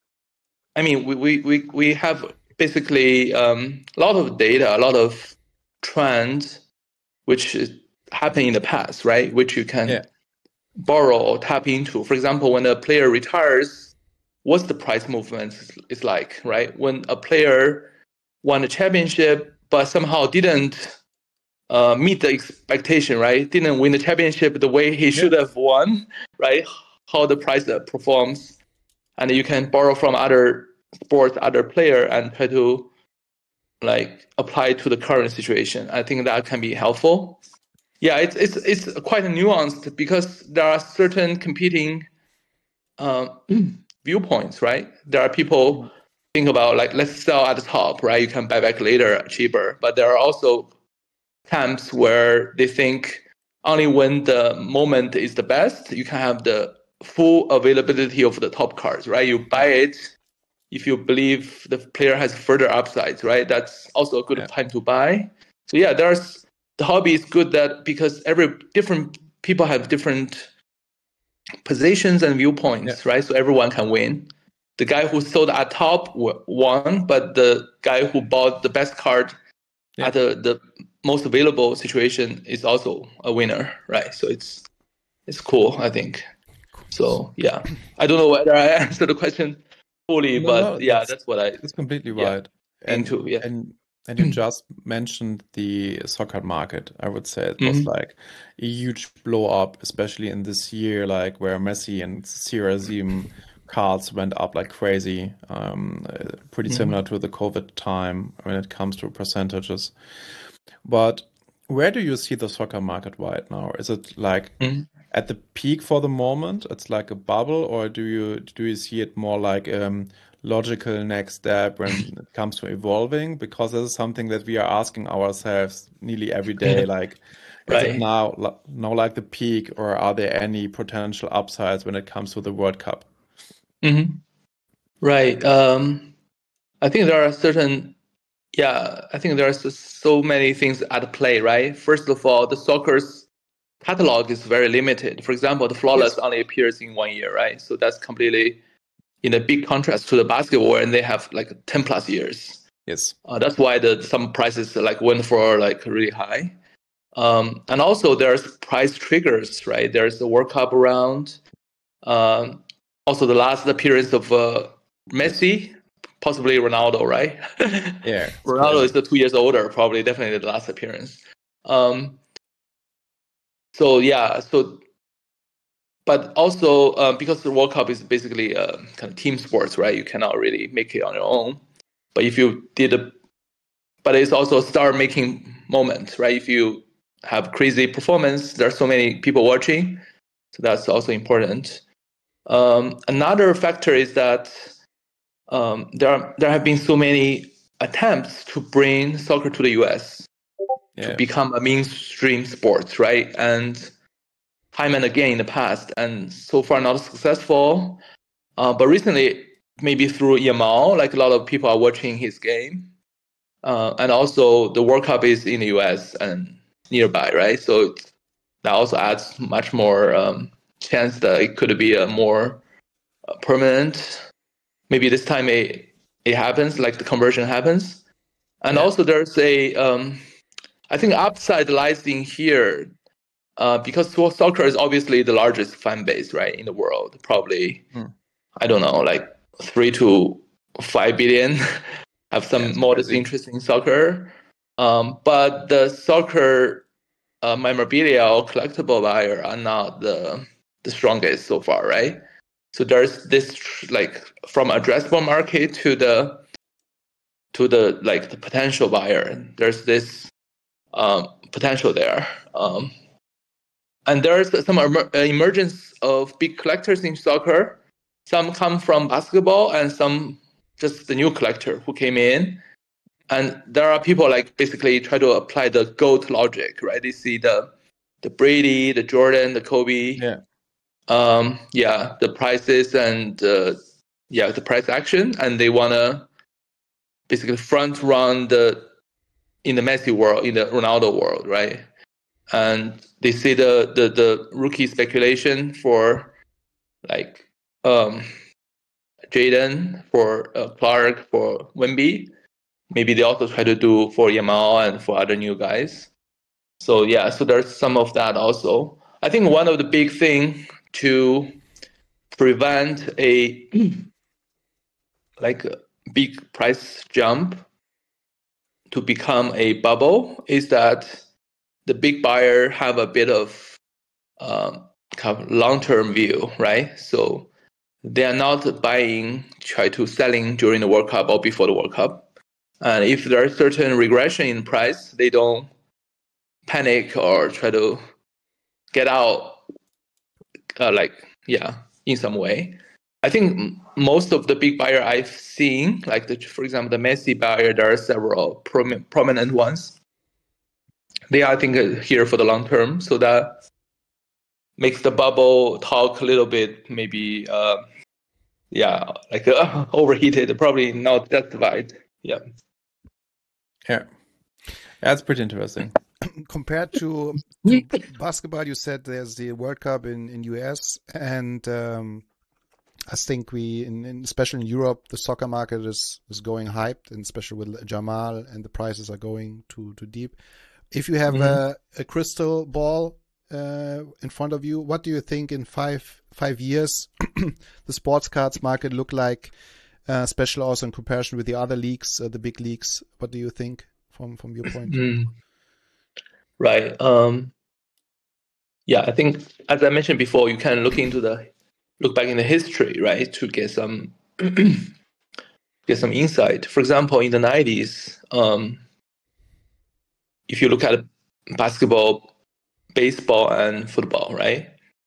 I mean, we we we, we have basically um, a lot of data, a lot of trends, which happened in the past, right? Which you can yeah. borrow or tap into. For example, when a player retires, what's the price movement is like, right? When a player won a championship but somehow didn't uh, meet the expectation, right? Didn't win the championship the way he should yeah. have won, right? How the price performs. And you can borrow from other sports, other player, and try to like apply to the current situation. I think that can be helpful. Yeah, it's it's it's quite nuanced because there are certain competing uh, viewpoints, right? There are people think about like let's sell at the top, right? You can buy back later cheaper, but there are also camps where they think only when the moment is the best, you can have the full availability of the top cards, right? You buy it if you believe the player has further upsides, right? That's also a good yeah. time to buy. So yeah, there's the hobby is good that because every different people have different positions and viewpoints, yeah. right? So everyone can win. The guy who sold at top won, but the guy who bought the best card yeah. at the, the most available situation is also a winner, right? So it's it's cool, I think. So yeah, I don't know whether I answered the question fully, no, but no, yeah, that's, that's what I. That's completely yeah, right. And into, yeah. and and you just mentioned the soccer market. I would say it mm-hmm. was like a huge blow up, especially in this year, like where Messi and C R seven cards went up like crazy. Um, pretty mm-hmm. similar to the COVID time when it comes to percentages. But where do you see the soccer market right now? Is it like mm-hmm. at the peak for the moment? It's like a bubble, or do you do you see it more like um logical next step when it comes to evolving? Because this is something that we are asking ourselves nearly every day. Like, right. is it now now like the peak, or are there any potential upsides when it comes to the World Cup? Mm-hmm. Right. Um, I think there are certain. Yeah, I think there are so many things at play. Right. First of all, the soccer's catalog is very limited. For example, the Flawless yes. only appears in one year, right? So that's completely in a big contrast to the basketball, and they have like ten plus years. Yes, uh, that's why the some prices like went for like really high. Um, and also there's price triggers, right? There's the World Cup around. Um, also the last appearance of uh, Messi, possibly Ronaldo, right? Yeah, Ronaldo is the two years older, probably definitely the last appearance. Um, so yeah, so. But also uh, because the World Cup is basically a kind of team sports, right? You cannot really make it on your own. But if you did, a, but it's also a star-making moment, right? If you have crazy performance, there are so many people watching, so that's also important. Um, another factor is that um, there are there have been so many attempts to bring soccer to the U S yeah. to become a mainstream sport, right? And time and again in the past, and so far not successful. Uh, but recently, maybe through Yamal, like a lot of people are watching his game. Uh, and also the World Cup is in the U S and nearby, right? So that also adds much more um, chance that it could be a more uh, permanent. Maybe this time it, it happens, like the conversion happens. And yeah. also there's a, um, I think upside lies in here uh, because soccer is obviously the largest fan base, right, in the world. Probably, hmm. I don't know, like three to five billion. Have some yeah, modest crazy. interest in soccer, um, but the soccer uh, memorabilia or collectible buyer are not the the strongest so far, right? So there's this like from addressable market to the to the like the potential buyer. There's this um, potential there, um, and there's some emer- emergence of big collectors in soccer. Some come from basketball, and some just the new collector who came in. And there are people like basically try to apply the GOAT logic, right? They see the the Brady, the Jordan, the Kobe, yeah, um, yeah, the prices and uh, yeah, the price action, and they wanna basically front run the in the Messi world, in the Ronaldo world, right? And they see the the, the rookie speculation for like um, Jaden, for uh, Clark, for Wemby. Maybe they also try to do for Yamal and for other new guys. So yeah, so there's some of that also. I think one of the big thing to prevent a like a big price jump to become a bubble is that the big buyer have a bit of um, kind of long-term view, right? So they are not buying, try to selling during the World Cup or before the World Cup. And if there is certain regression in price, they don't panic or try to get out, uh, like, yeah, in some way. I think most of the big buyer I've seen, like, the, for example, the Messi buyer, there are several prom- prominent ones. They are, I think, here for the long term. So that makes the bubble talk a little bit, maybe, uh, yeah, like uh, overheated, probably not justified. Yeah. Yeah. That's pretty interesting. Compared to, to basketball, you said there's the World Cup in, in U S and um, I think we, in, in, especially in Europe, the soccer market is, is going hyped, and especially with Jamal, and the prices are going too too deep. If you have mm-hmm. a, a crystal ball uh, in front of you, what do you think in five five years the sports cards market look like, uh, especially also in comparison with the other leagues, uh, the big leagues? What do you think from, from your point? Mm. Right. Um, yeah, I think as I mentioned before, you can look into the look back in the history, right, to get some get some insight. For example, in the nineties, um, if you look at basketball, baseball, and football, right,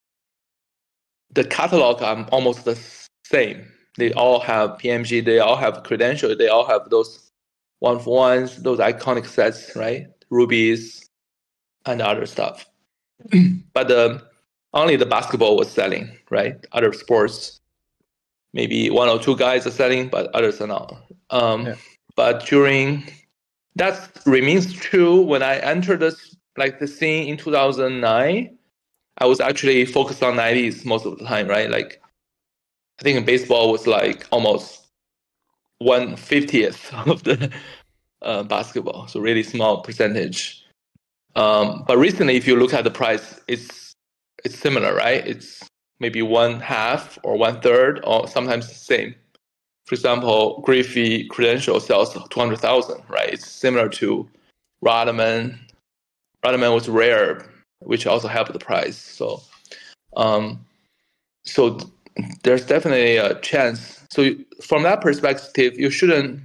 the catalog are almost the same. They all have P M G, they all have credentials, they all have those one for ones, those iconic sets, right, rubies, and other stuff. But um, only the basketball was selling, right? Other sports, maybe one or two guys are selling, but others are not. Um, yeah. But during that remains true when I entered this like the scene in two thousand nine. I was actually focused on nineties most of the time, right? Like I think baseball was like almost one fiftieth of the uh, basketball, so really small percentage. Um, but recently, if you look at the price, it's it's similar, right? It's maybe one half or one third, or sometimes the same. For example, Griffey Credential sells two hundred thousand, right? It's similar to Rodman. Rodman was rare, which also helped the price. So, um, so there's definitely a chance. So from that perspective, you shouldn't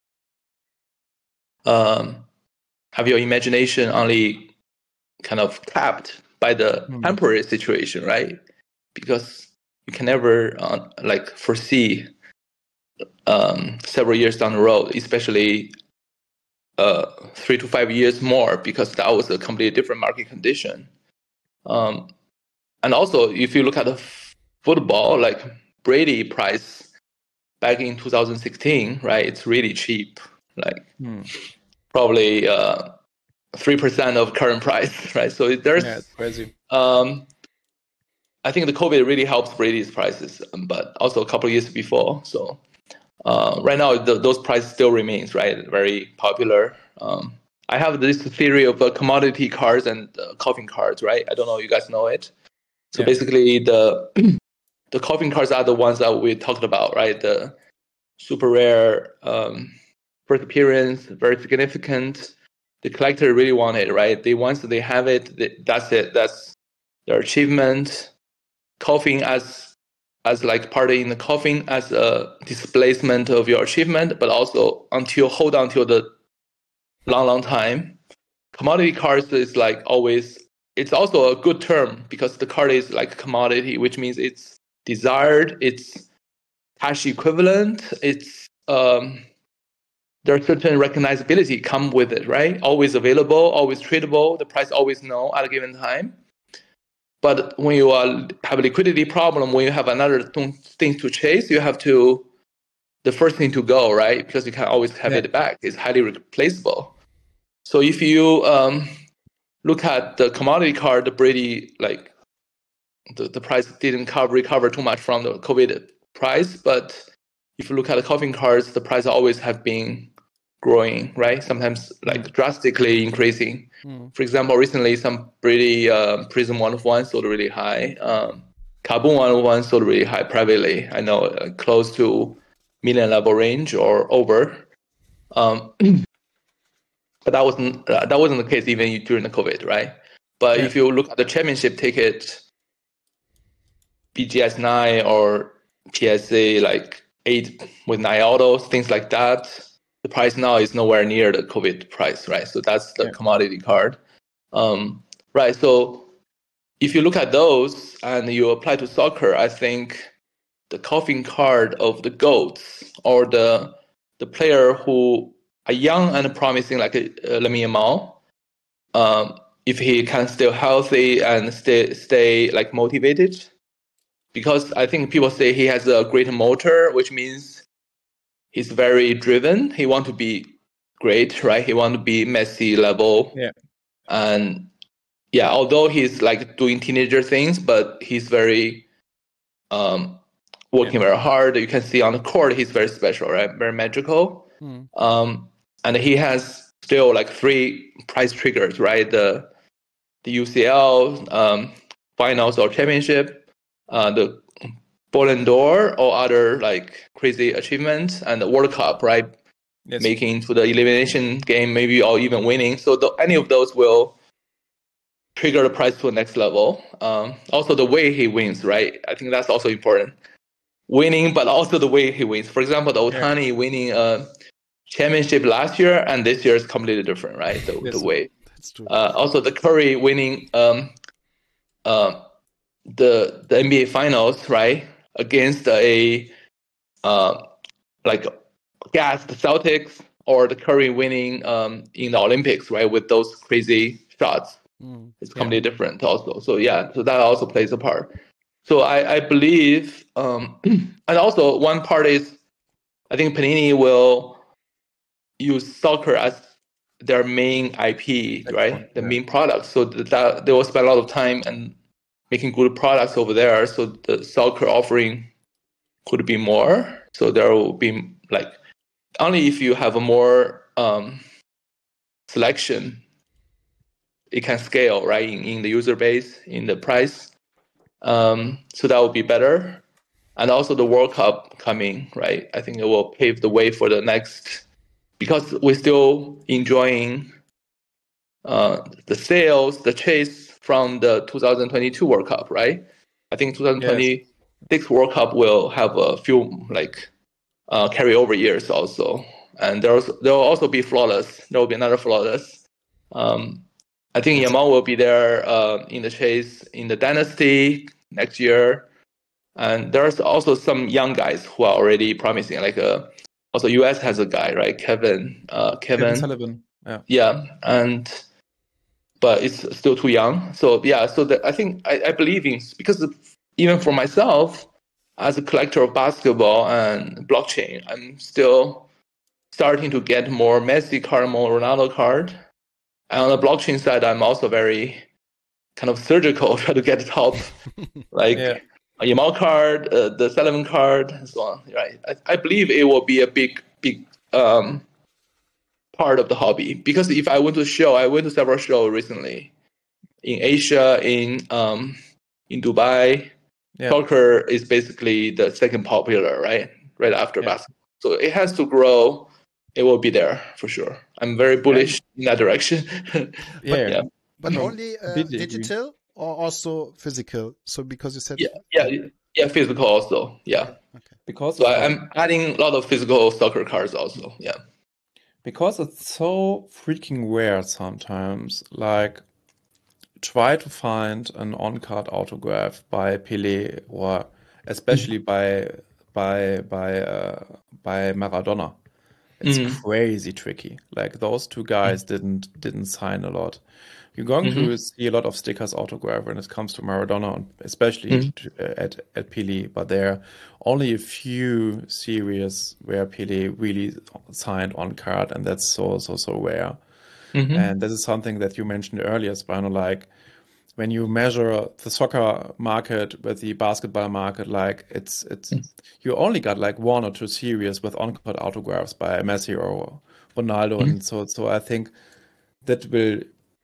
um, have your imagination only kind of tapped by the mm. temporary situation, right? Because you can never uh, like foresee um, several years down the road, especially uh, three to five years more, because that was a completely different market condition. Um, and also if you look at the f- football, like Brady price back in two thousand sixteen, right? It's really cheap, like Hmm. probably uh, three percent of current price, right? So there's, Yeah, it's crazy. um, I think the COVID really helps Brady's prices, um, but also a couple of years before. So uh, right now, the, those prices still remains, right? Very popular. Um, I have this theory of uh, commodity cards and uh, coffin cards, right? I don't know if you guys know it. So Yeah. basically, the the coffin cards are the ones that we talked about, right? The super rare, um, first appearance, very significant. The collector really want it, right? They once they have it, they, that's it. That's their achievement. Coffin as as like part in the coffin as a displacement of your achievement, but also until hold on till the long, long time. Commodity cards is like always. It's also a good term because the card is like commodity, which means it's desired, it's cash equivalent, it's um, there's certain recognizability come with it, right? Always available, always tradable, the price always known at a given time. But when you uh, have a liquidity problem, when you have another th- thing to chase, you have to, the first thing to go, right? Because you can always have Yeah. it back. It's highly replaceable. So if you um, look at the commodity card, the Brady, like the, the price didn't cover, recover too much from the COVID price. But if you look at the coffin cards, the price always have been growing, right? Sometimes like Mm. drastically increasing. Mm. For example, recently some Brady uh, Prism one of one sold really high. Um, Carbon one of one sold really high privately. I know uh, close to million level range or over. Um, but that wasn't uh, that wasn't the case even during the COVID, right? But Yeah. if you look at the championship ticket, B G S nine or P S A like eight with nine autos, things like that, the price now is nowhere near the COVID price, right? So that's the Yeah. commodity card. Um, right. So if you look at those and you apply to soccer, I think the coffin card of the GOATs or the the player who are young and promising, like uh, Lamine Yamal, um, if he can stay healthy and stay stay like motivated, because I think people say he has a great motor, which means he's very driven. He want to be great, right? He want to be Messi level. Yeah. And yeah, although he's like doing teenager things, but he's very um, working Yeah. very hard. You can see on the court, he's very special, right? Very magical. Mm. Um, and he has still like three price triggers, right? The the U C L um, finals or championship, uh, the Ballon d'Or or other like crazy achievements, and the World Cup, right? Yes. Making to the elimination game, maybe or even winning. So the, any of those will trigger the price to the next level. Um, also, the way he wins, right? I think that's also important. Winning, but also the way he wins. For example, the Otani yeah. winning a championship last year and this year is completely different, right? The, yes. the way. That's true. Uh, also, the Curry winning um, uh, the the N B A Finals, right, against a uh, like gassed Celtics, or the Curry winning um, in the Olympics, right, with those crazy shots. Mm, it's completely yeah. different also. So yeah, so that also plays a part. So I, I believe, um, and also one part is, I think Panini will use soccer as their main I P, Excellent. right? The yeah. main product. So that they will spend a lot of time and making good products over there. So the soccer offering could be more. So there will be like, only if you have a more um, selection, it can scale, right, in, in the user base, in the price. Um, so that would be better. And also the World Cup coming, right? I think it will pave the way for the next, because we're still enjoying uh, the sales, the chase from the two thousand twenty-two World Cup, right? I think twenty twenty-six yes. World Cup will have a few like uh, carryover years also. And there will also be flawless. There will be another flawless. Um, I think Yamal will be there uh, in the chase in the Dynasty next year. And there's also some young guys who are already promising. Like uh, also U S has a guy, right? Kevin. Uh, Kevin. Kevin Sullivan. Yeah. Yeah. And but it's still too young. So yeah, so that I think I, I believe in, because of, even for myself as a collector of basketball and blockchain, I'm still starting to get more Messi card, more Ronaldo card. And on the blockchain side, I'm also very kind of surgical, try to get the top, like Yeah. a Yamal card, uh, the Sullivan card, and so on. Right? I, I believe it will be a big, big um, part of the hobby, because if I went to a show, I went to several shows recently in Asia, in um, in Dubai. Yeah. Soccer is basically the second popular, right? Right after Yeah. basketball. So it has to grow. It will be there for sure. I'm very bullish in that direction. Yeah. yeah. But No, only uh, completely agree. digital or also physical? So because you said Yeah, yeah, yeah, physical also. Yeah. okay. Because So it's I, like- I'm adding a lot of physical soccer cards also. Yeah. because it's so freaking rare sometimes. Like, try to find an on-card autograph by Pelé, or especially by by by uh, by Maradona. It's Mhm. crazy tricky. Like, those two guys didn't didn't sign a lot. You're going to see a lot of stickers autograph when it comes to Maradona, and especially Mhm. to, uh, at at Pelé. But there are only a few series where Pelé really signed on card, and that's so so so rare. Mhm. And this is something that you mentioned earlier, Spino, like when you measure the soccer market with the basketball market, like it's it's you only got like one or two series with on-court autographs by Messi or Ronaldo, and so so I think that will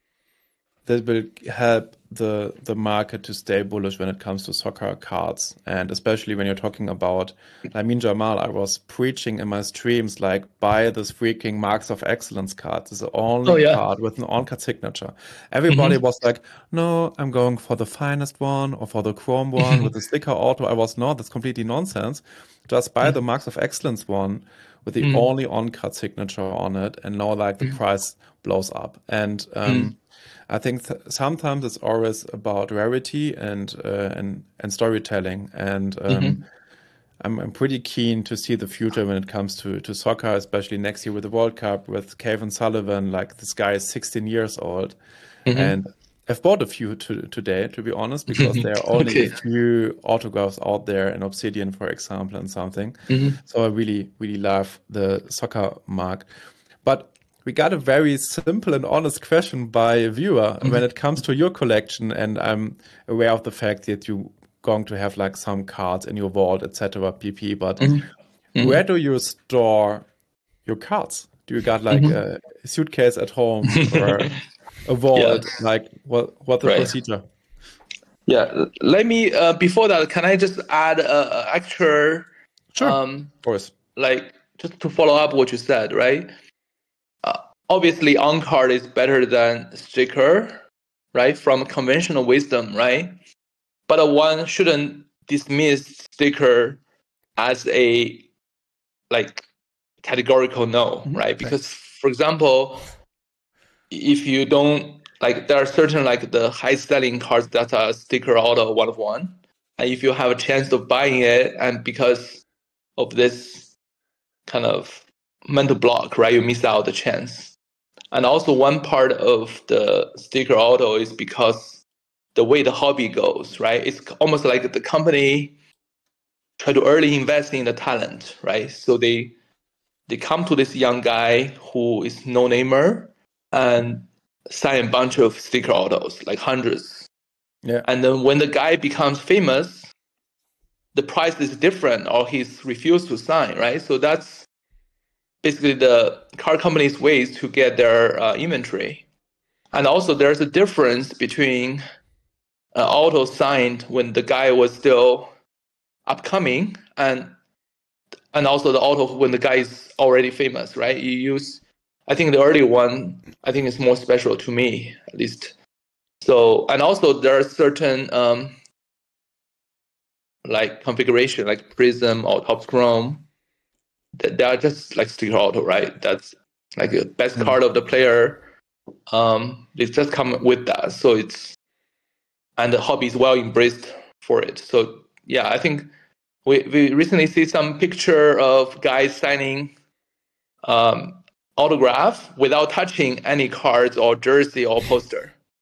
that will help the the market to stay bullish when it comes to soccer cards, and especially when you're talking about Lamine Jamal. I was preaching in my streams like, buy this freaking Marks of Excellence card. It's the only Oh, yeah. card with an on-card signature. Everybody was like, no, I'm going for the finest one or for the chrome one with the sticker auto. I was, no, that's completely nonsense. Just buy the Marks of Excellence one with the Mhm. only on-card signature on it, and now like the price blows up. And um, I think th- sometimes it's always about rarity and uh, and and storytelling, and um, I'm I'm pretty keen to see the future when it comes to to soccer, especially next year with the World Cup with Kevin Sullivan. Like, this guy is sixteen years old, and I've bought a few to, today, to be honest, because there are only Okay. a few autographs out there in Obsidian, for example, and something. So I really really love the soccer mark, but we got a very simple and honest question by a viewer when it comes to your collection, and I'm aware of the fact that you're going to have like some cards in your vault, et cetera, P P. But where do you store your cards? Do you got like a suitcase at home or a vault? Like, what what the Right. procedure? Yeah. Let me, uh, before that, can I just add a, a extra, Sure, um, of course. like, just to follow up what you said, right? Uh, obviously, on card is better than sticker, right? From conventional wisdom, right? But uh, one shouldn't dismiss sticker as a like categorical no, right? Because, for example, if you don't like, there are certain like the high selling cards that are sticker auto one of one, and if you have a chance of buying it, and because of this kind of mental block, right, you miss out the chance. And also, one part of the sticker auto is because the way the hobby goes, right? It's almost like the company try to early invest in the talent, right? So they they come to this young guy who is no namer and sign a bunch of sticker autos, like hundreds. Yeah. And then when the guy becomes famous, the price is different, or he's refused to sign, right? So that's basically the car company's ways to get their uh, inventory. And also, there's a difference between an auto signed when the guy was still upcoming, and and also the auto when the guy is already famous, right? You use, I think the early one, I think is more special to me, at least. So, and also there are certain um, like configuration, like Prism or Top Chrome, that they are just like sticker auto, right? That's like the best card of the player. Um, they just come with that. So it's, and the hobby is well embraced for it. So yeah, I think we, we recently see some picture of guys signing um, autograph without touching any cards or jersey or poster.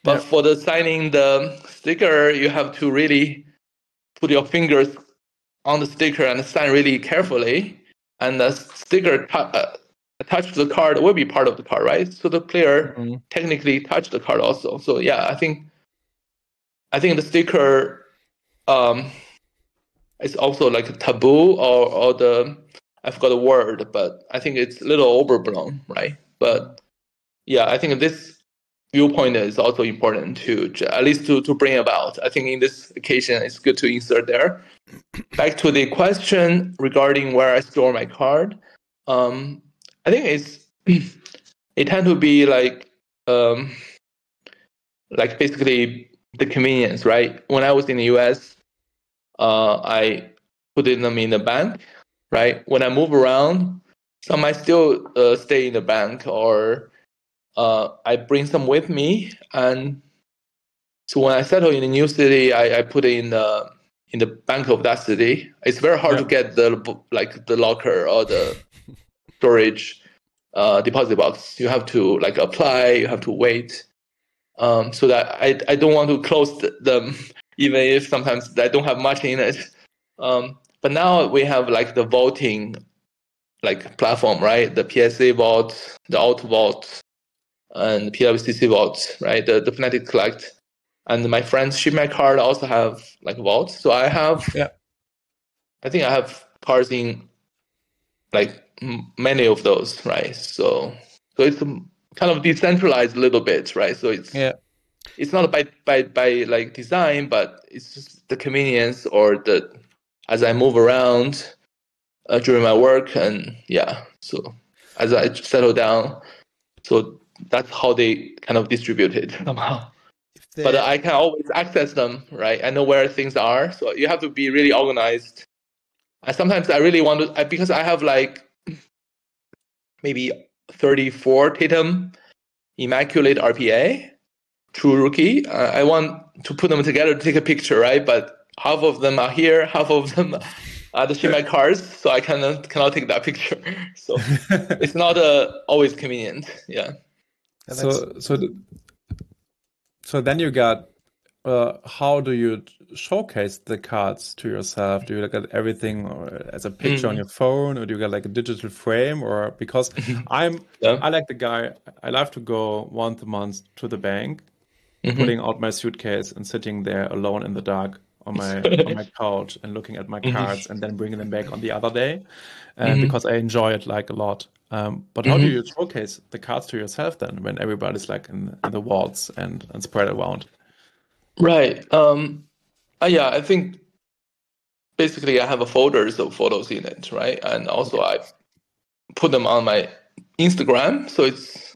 But Yeah. for the signing the sticker, you have to really put your fingers on the sticker and sign really carefully. And the sticker t- uh, attached to the card will be part of the card, right? So the player Mm-hmm. technically touched the card also. So yeah, I think I think the sticker um, is also like a taboo or or the I forgot the word, but I think it's a little overblown, right? But yeah, I think this viewpoint is also important to at least to, to bring about. I think in this occasion, it's good to insert there. Back to the question regarding where I store my card. Um, I think it's it tend to be like um, like basically the convenience, right? When I was in the U S, uh, I put them in the bank, right? When I move around, some might still uh, stay in the bank, or uh, I bring some with me. And so when I settle in a new city, I, I put it in the in the bank of that city. It's very hard Yeah. to get the like the locker or the storage uh, deposit box. You have to like apply. You have to wait. Um, so that I I don't want to close them, even if sometimes I don't have much in it. Um, but now we have like the vaulting like platform, right? The P S A vault, the Alt vault, and P W C C vault, right? The the Fnatic Collect. And my friends ship my card also have like vault. So I have, Yeah. I think I have cards in like m- many of those, right? So so it's um, kind of decentralized a little bit, right? So it's Yeah. it's not by by by like design, but it's just the convenience or the as I move around uh, during my work, and yeah. So as I settle down, so that's how they kind of distribute it somehow. But I can always access them, right? I know where things are. So you have to be really organized. And sometimes I really want to, because I have like maybe thirty-four Tatum Immaculate R P A, True Rookie. Uh, I want to put them together to take a picture, right? But half of them are here, half of them are the ship my cards, so I cannot cannot take that picture. So it's not uh, always convenient. Yeah. So so th- so then you got uh, how do you showcase the cards to yourself? Do you look at everything or as a picture Mm. on your phone, or do you get like a digital frame? Or because I'm Yeah. I like the guy. I love to go once a month to the bank, Mhm. pulling out my suitcase and sitting there alone in the dark on my on my couch and looking at my Mhm. cards and then bringing them back on the other day, uh, Mhm. because I enjoy it like a lot. Um, but how do Mhm. you showcase the cards to yourself then when everybody's like in, in the vaults and, and spread around? Right. Um, uh, yeah, I think basically I have a folders of photos in it, right? And also I put them on my Instagram. So it's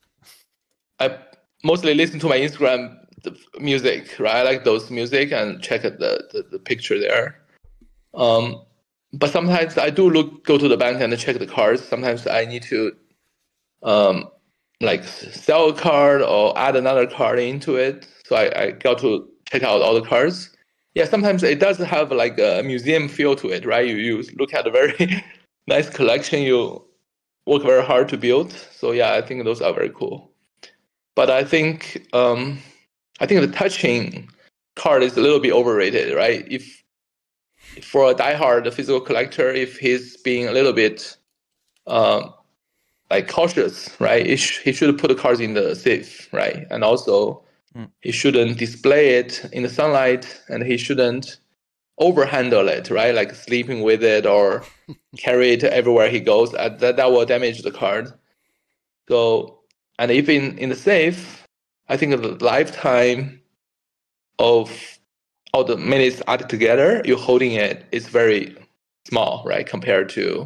I mostly listen to my Instagram the music, right? I like those music and check the the, the picture there. Um, but sometimes I do look go to the bank and check the cards. Sometimes I need to um like sell a card or add another card into it. So I, I got to check out all the cards. Yeah, sometimes it does have like a museum feel to it, right? You you look at a very nice collection you work very hard to build. So yeah, I think those are very cool. But I think um I think the touching card is a little bit overrated, right? If for a diehard physical collector, if he's being a little bit um like cautious, right? He, sh- he should put the cards in the safe, right? And also, Mm. he shouldn't display it in the sunlight, and he shouldn't overhandle it, right? Like sleeping with it or carry it everywhere he goes. Uh, that that will damage the card. So, and if in in the safe, I think the lifetime of all the minutes added together, you're holding it is very small, right? Compared to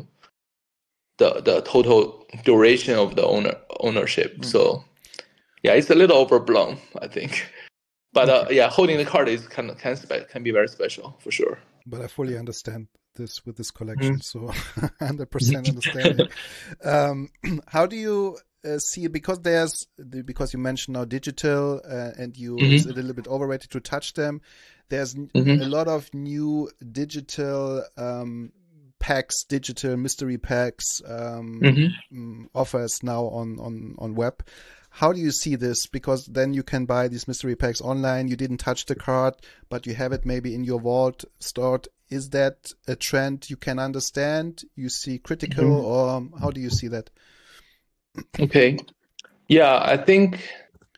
the the total duration of the owner ownership. Mm. So yeah, it's a little overblown, I think. But uh, Okay. yeah, holding the card is kind of can spe- can be very special for sure. But I fully understand this with this collection, so one hundred percent understanding. Um, how do you uh, see, because there's because you mentioned now digital uh, and you Mhm. it's a little bit overrated to touch them. There's n- Mhm. a lot of new digital um, packs, digital mystery packs um, Mhm. mm, offers now on on on web. how do you see this? Because then you can buy these mystery packs online. You didn't touch the card, but you have it maybe in your vault stored. Is that a trend you can understand? You see critical, mm-hmm. or how do you see that? Okay. Yeah, I think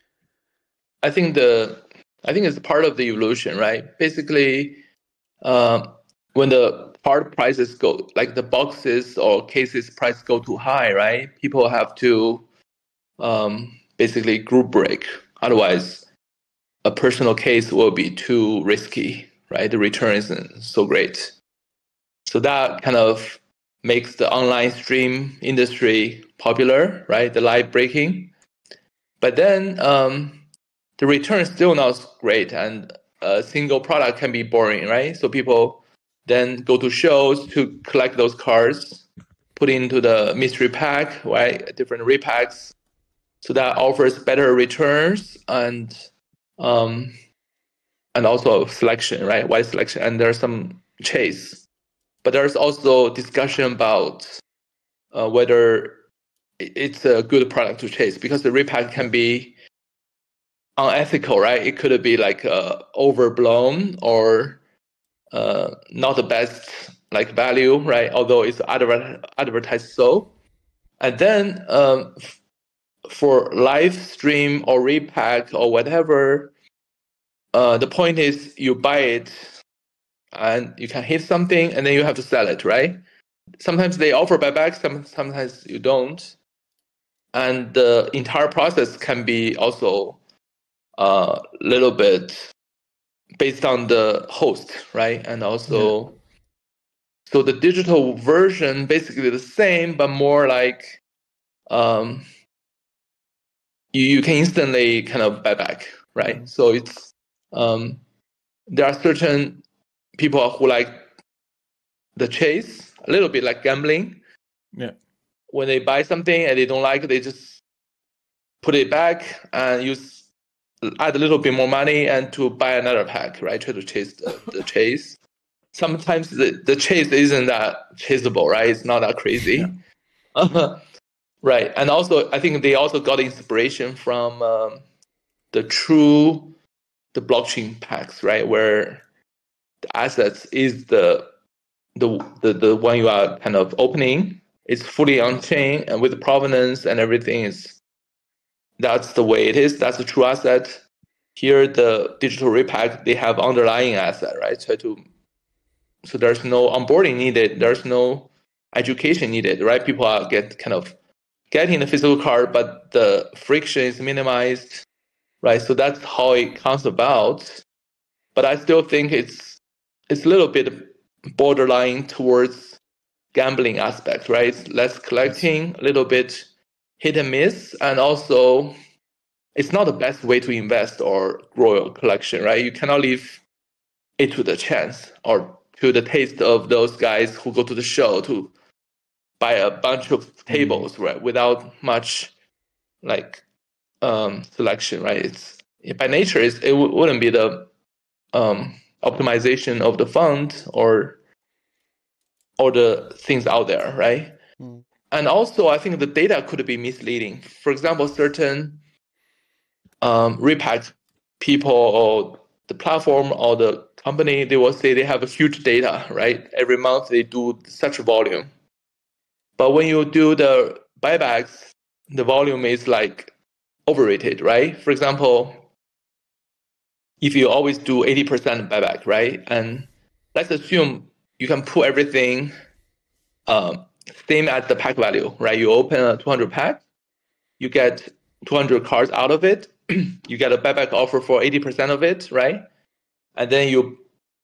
I think the I think it's part of the evolution, right? Basically, um, when the part prices go, like the boxes or cases price go too high, right? People have to um, basically group break. Otherwise, a personal case will be too risky, right? The return isn't so great. So that kind of makes the online stream industry popular, right? The live breaking. But then um, the return is still not great, and a single product can be boring, right? So people then go to shows to collect those cards, put into the mystery pack, right? Different repacks. So that offers better returns and um, and also selection, right? Wide selection, and there's some chase. But there's also discussion about uh, whether it's a good product to chase, because the repack can be unethical, right? It could be like uh, overblown or uh, not the best like value, right? Although it's adver- advertised so. And then um, f- for live stream or repack or whatever, uh, the point is you buy it and you can hit something and then you have to sell it, right? Sometimes they offer buyback, some, sometimes you don't. And the entire process can be also a uh, little bit based on the host, right? And also, yeah. So the digital version basically the same, but more like um, you, you can instantly kind of buy back, right? Mm-hmm. So it's um, there are certain people who like the chase, a little bit like gambling. Yeah. When they buy something and they don't like it, they just put it back and use add a little bit more money and to buy another pack, right? Try to chase the, the chase. Sometimes the, the chase isn't that chaseable, right? It's not that crazy. Yeah. Uh, right. And also, I think they also got inspiration from um, the true, the blockchain packs, right? Where the assets is the, the, the, the one you are kind of opening. It's fully on chain and with the provenance and everything is, that's the way it is. That's the true asset. Here, the digital repack, they have underlying asset, right? Try to, so there's no onboarding needed. There's no education needed, right? People are get kind of getting the physical card, but the friction is minimized, right? So that's how it comes about. But I still think it's it's a little bit borderline towards gambling aspect, right? It's less collecting, a little bit hit and miss, and also it's not the best way to invest or grow your collection, right? You cannot leave it to the chance or to the taste of those guys who go to the show to buy a bunch of tables, mm-hmm. right? Without much like um, selection, right? It's by nature, it's, it w- wouldn't be the um, optimization of the fund or or the things out there, right? Mm. And also, I think the data could be misleading. For example, certain um, repack people or the platform or the company, they will say they have a huge data, right? Every month they do such a volume. But when you do the buybacks, the volume is like overrated, right? For example, if you always do eighty percent buyback, right? And let's assume you can put everything um, same at the pack value, right? You open a two hundred pack, you get two hundred cards out of it, you get a buyback offer for eighty percent of it, right? And then you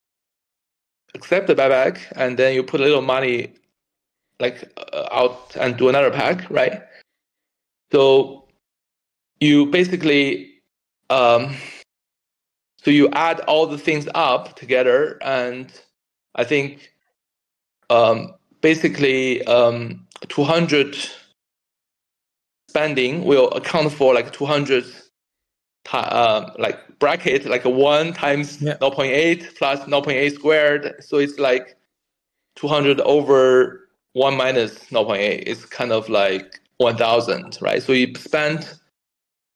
accept the buyback, and then you put a little money like uh, out and do another pack, right? So you basically, um, so you add all the things up together, and I think um, basically um, two hundred spending will account for like two hundred uh, like bracket, like a one times yeah. zero point eight plus zero point eight squared. So it's like two hundred over one minus zero point eight. It's kind of like one thousand, right? So you spend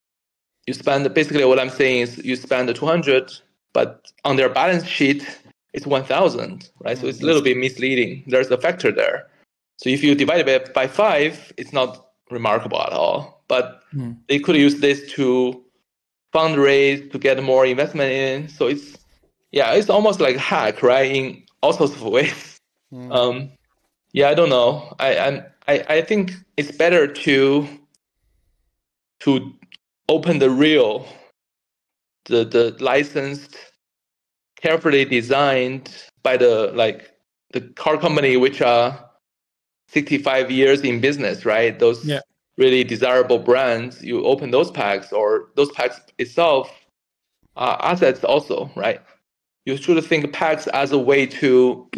you spend, basically what I'm saying is you spend two hundred, but on their balance sheet, it's one thousand, right? Mm, so it's a little bit misleading. There's a factor there. So if you divide it by five, it's not remarkable at all. But mm. they could use this to fundraise, to get more investment in. So it's, yeah, it's almost like a hack, right? In all sorts of ways. Mm. Um, yeah, I don't know. I, I'm, I, I think it's better to, to open the real, the, the licensed, carefully designed by the, like, the car company, which are sixty-five years in business, right? Those yeah. really desirable brands, you open those packs, or those packs itself are assets also, right? You should think packs as a way to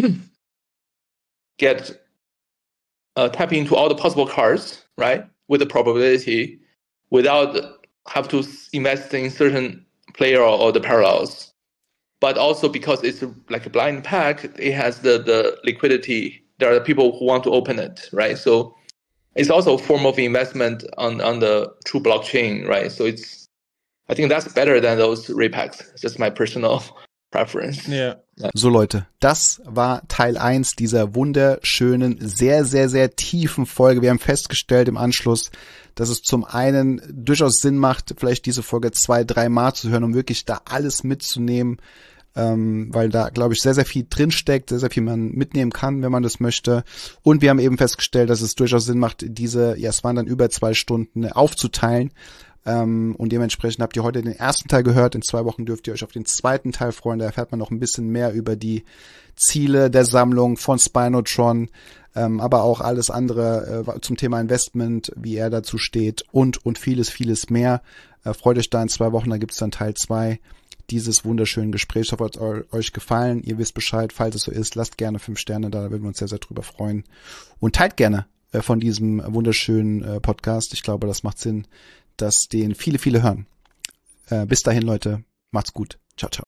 get uh, tap into all the possible cars, right? With the probability, without have to invest in certain player or, or the parallels. But also because it's like a blind pack, it has the, the liquidity. There are people who want to open it, right? So it's also a form of investment on, on the true blockchain, right? So it's, I think that's better than those repacks. It's just my personal preference. Yeah. So Leute, das war Teil eins dieser wunderschönen, sehr, sehr, sehr tiefen Folge. Wir haben festgestellt im Anschluss, dass es zum einen durchaus Sinn macht, vielleicht diese Folge zwei, drei Mal zu hören, um wirklich da alles mitzunehmen, ähm, weil da, glaube ich, sehr, sehr viel drinsteckt, sehr, sehr viel man mitnehmen kann, wenn man das möchte. Und wir haben eben festgestellt, dass es durchaus Sinn macht, diese, ja, es waren dann über zwei Stunden, aufzuteilen. Ähm, und dementsprechend habt ihr heute den ersten Teil gehört. In zwei Wochen dürft ihr euch auf den zweiten Teil freuen. Da erfährt man noch ein bisschen mehr über die Ziele der Sammlung von Spinotron, ähm, aber auch alles andere äh, zum Thema Investment, wie er dazu steht und und vieles, vieles mehr. Äh, freut euch da in zwei Wochen, da gibt's dann Teil zwei dieses wunderschönen Gesprächs. Ich hoffe, es hat euch gefallen. Ihr wisst Bescheid, falls es so ist, lasst gerne fünf Sterne da, da würden wir uns sehr, sehr drüber freuen. Und teilt gerne äh, von diesem wunderschönen äh, Podcast. Ich glaube, das macht Sinn, dass den viele, viele hören. Äh, bis dahin, Leute. Macht's gut. Ciao, ciao.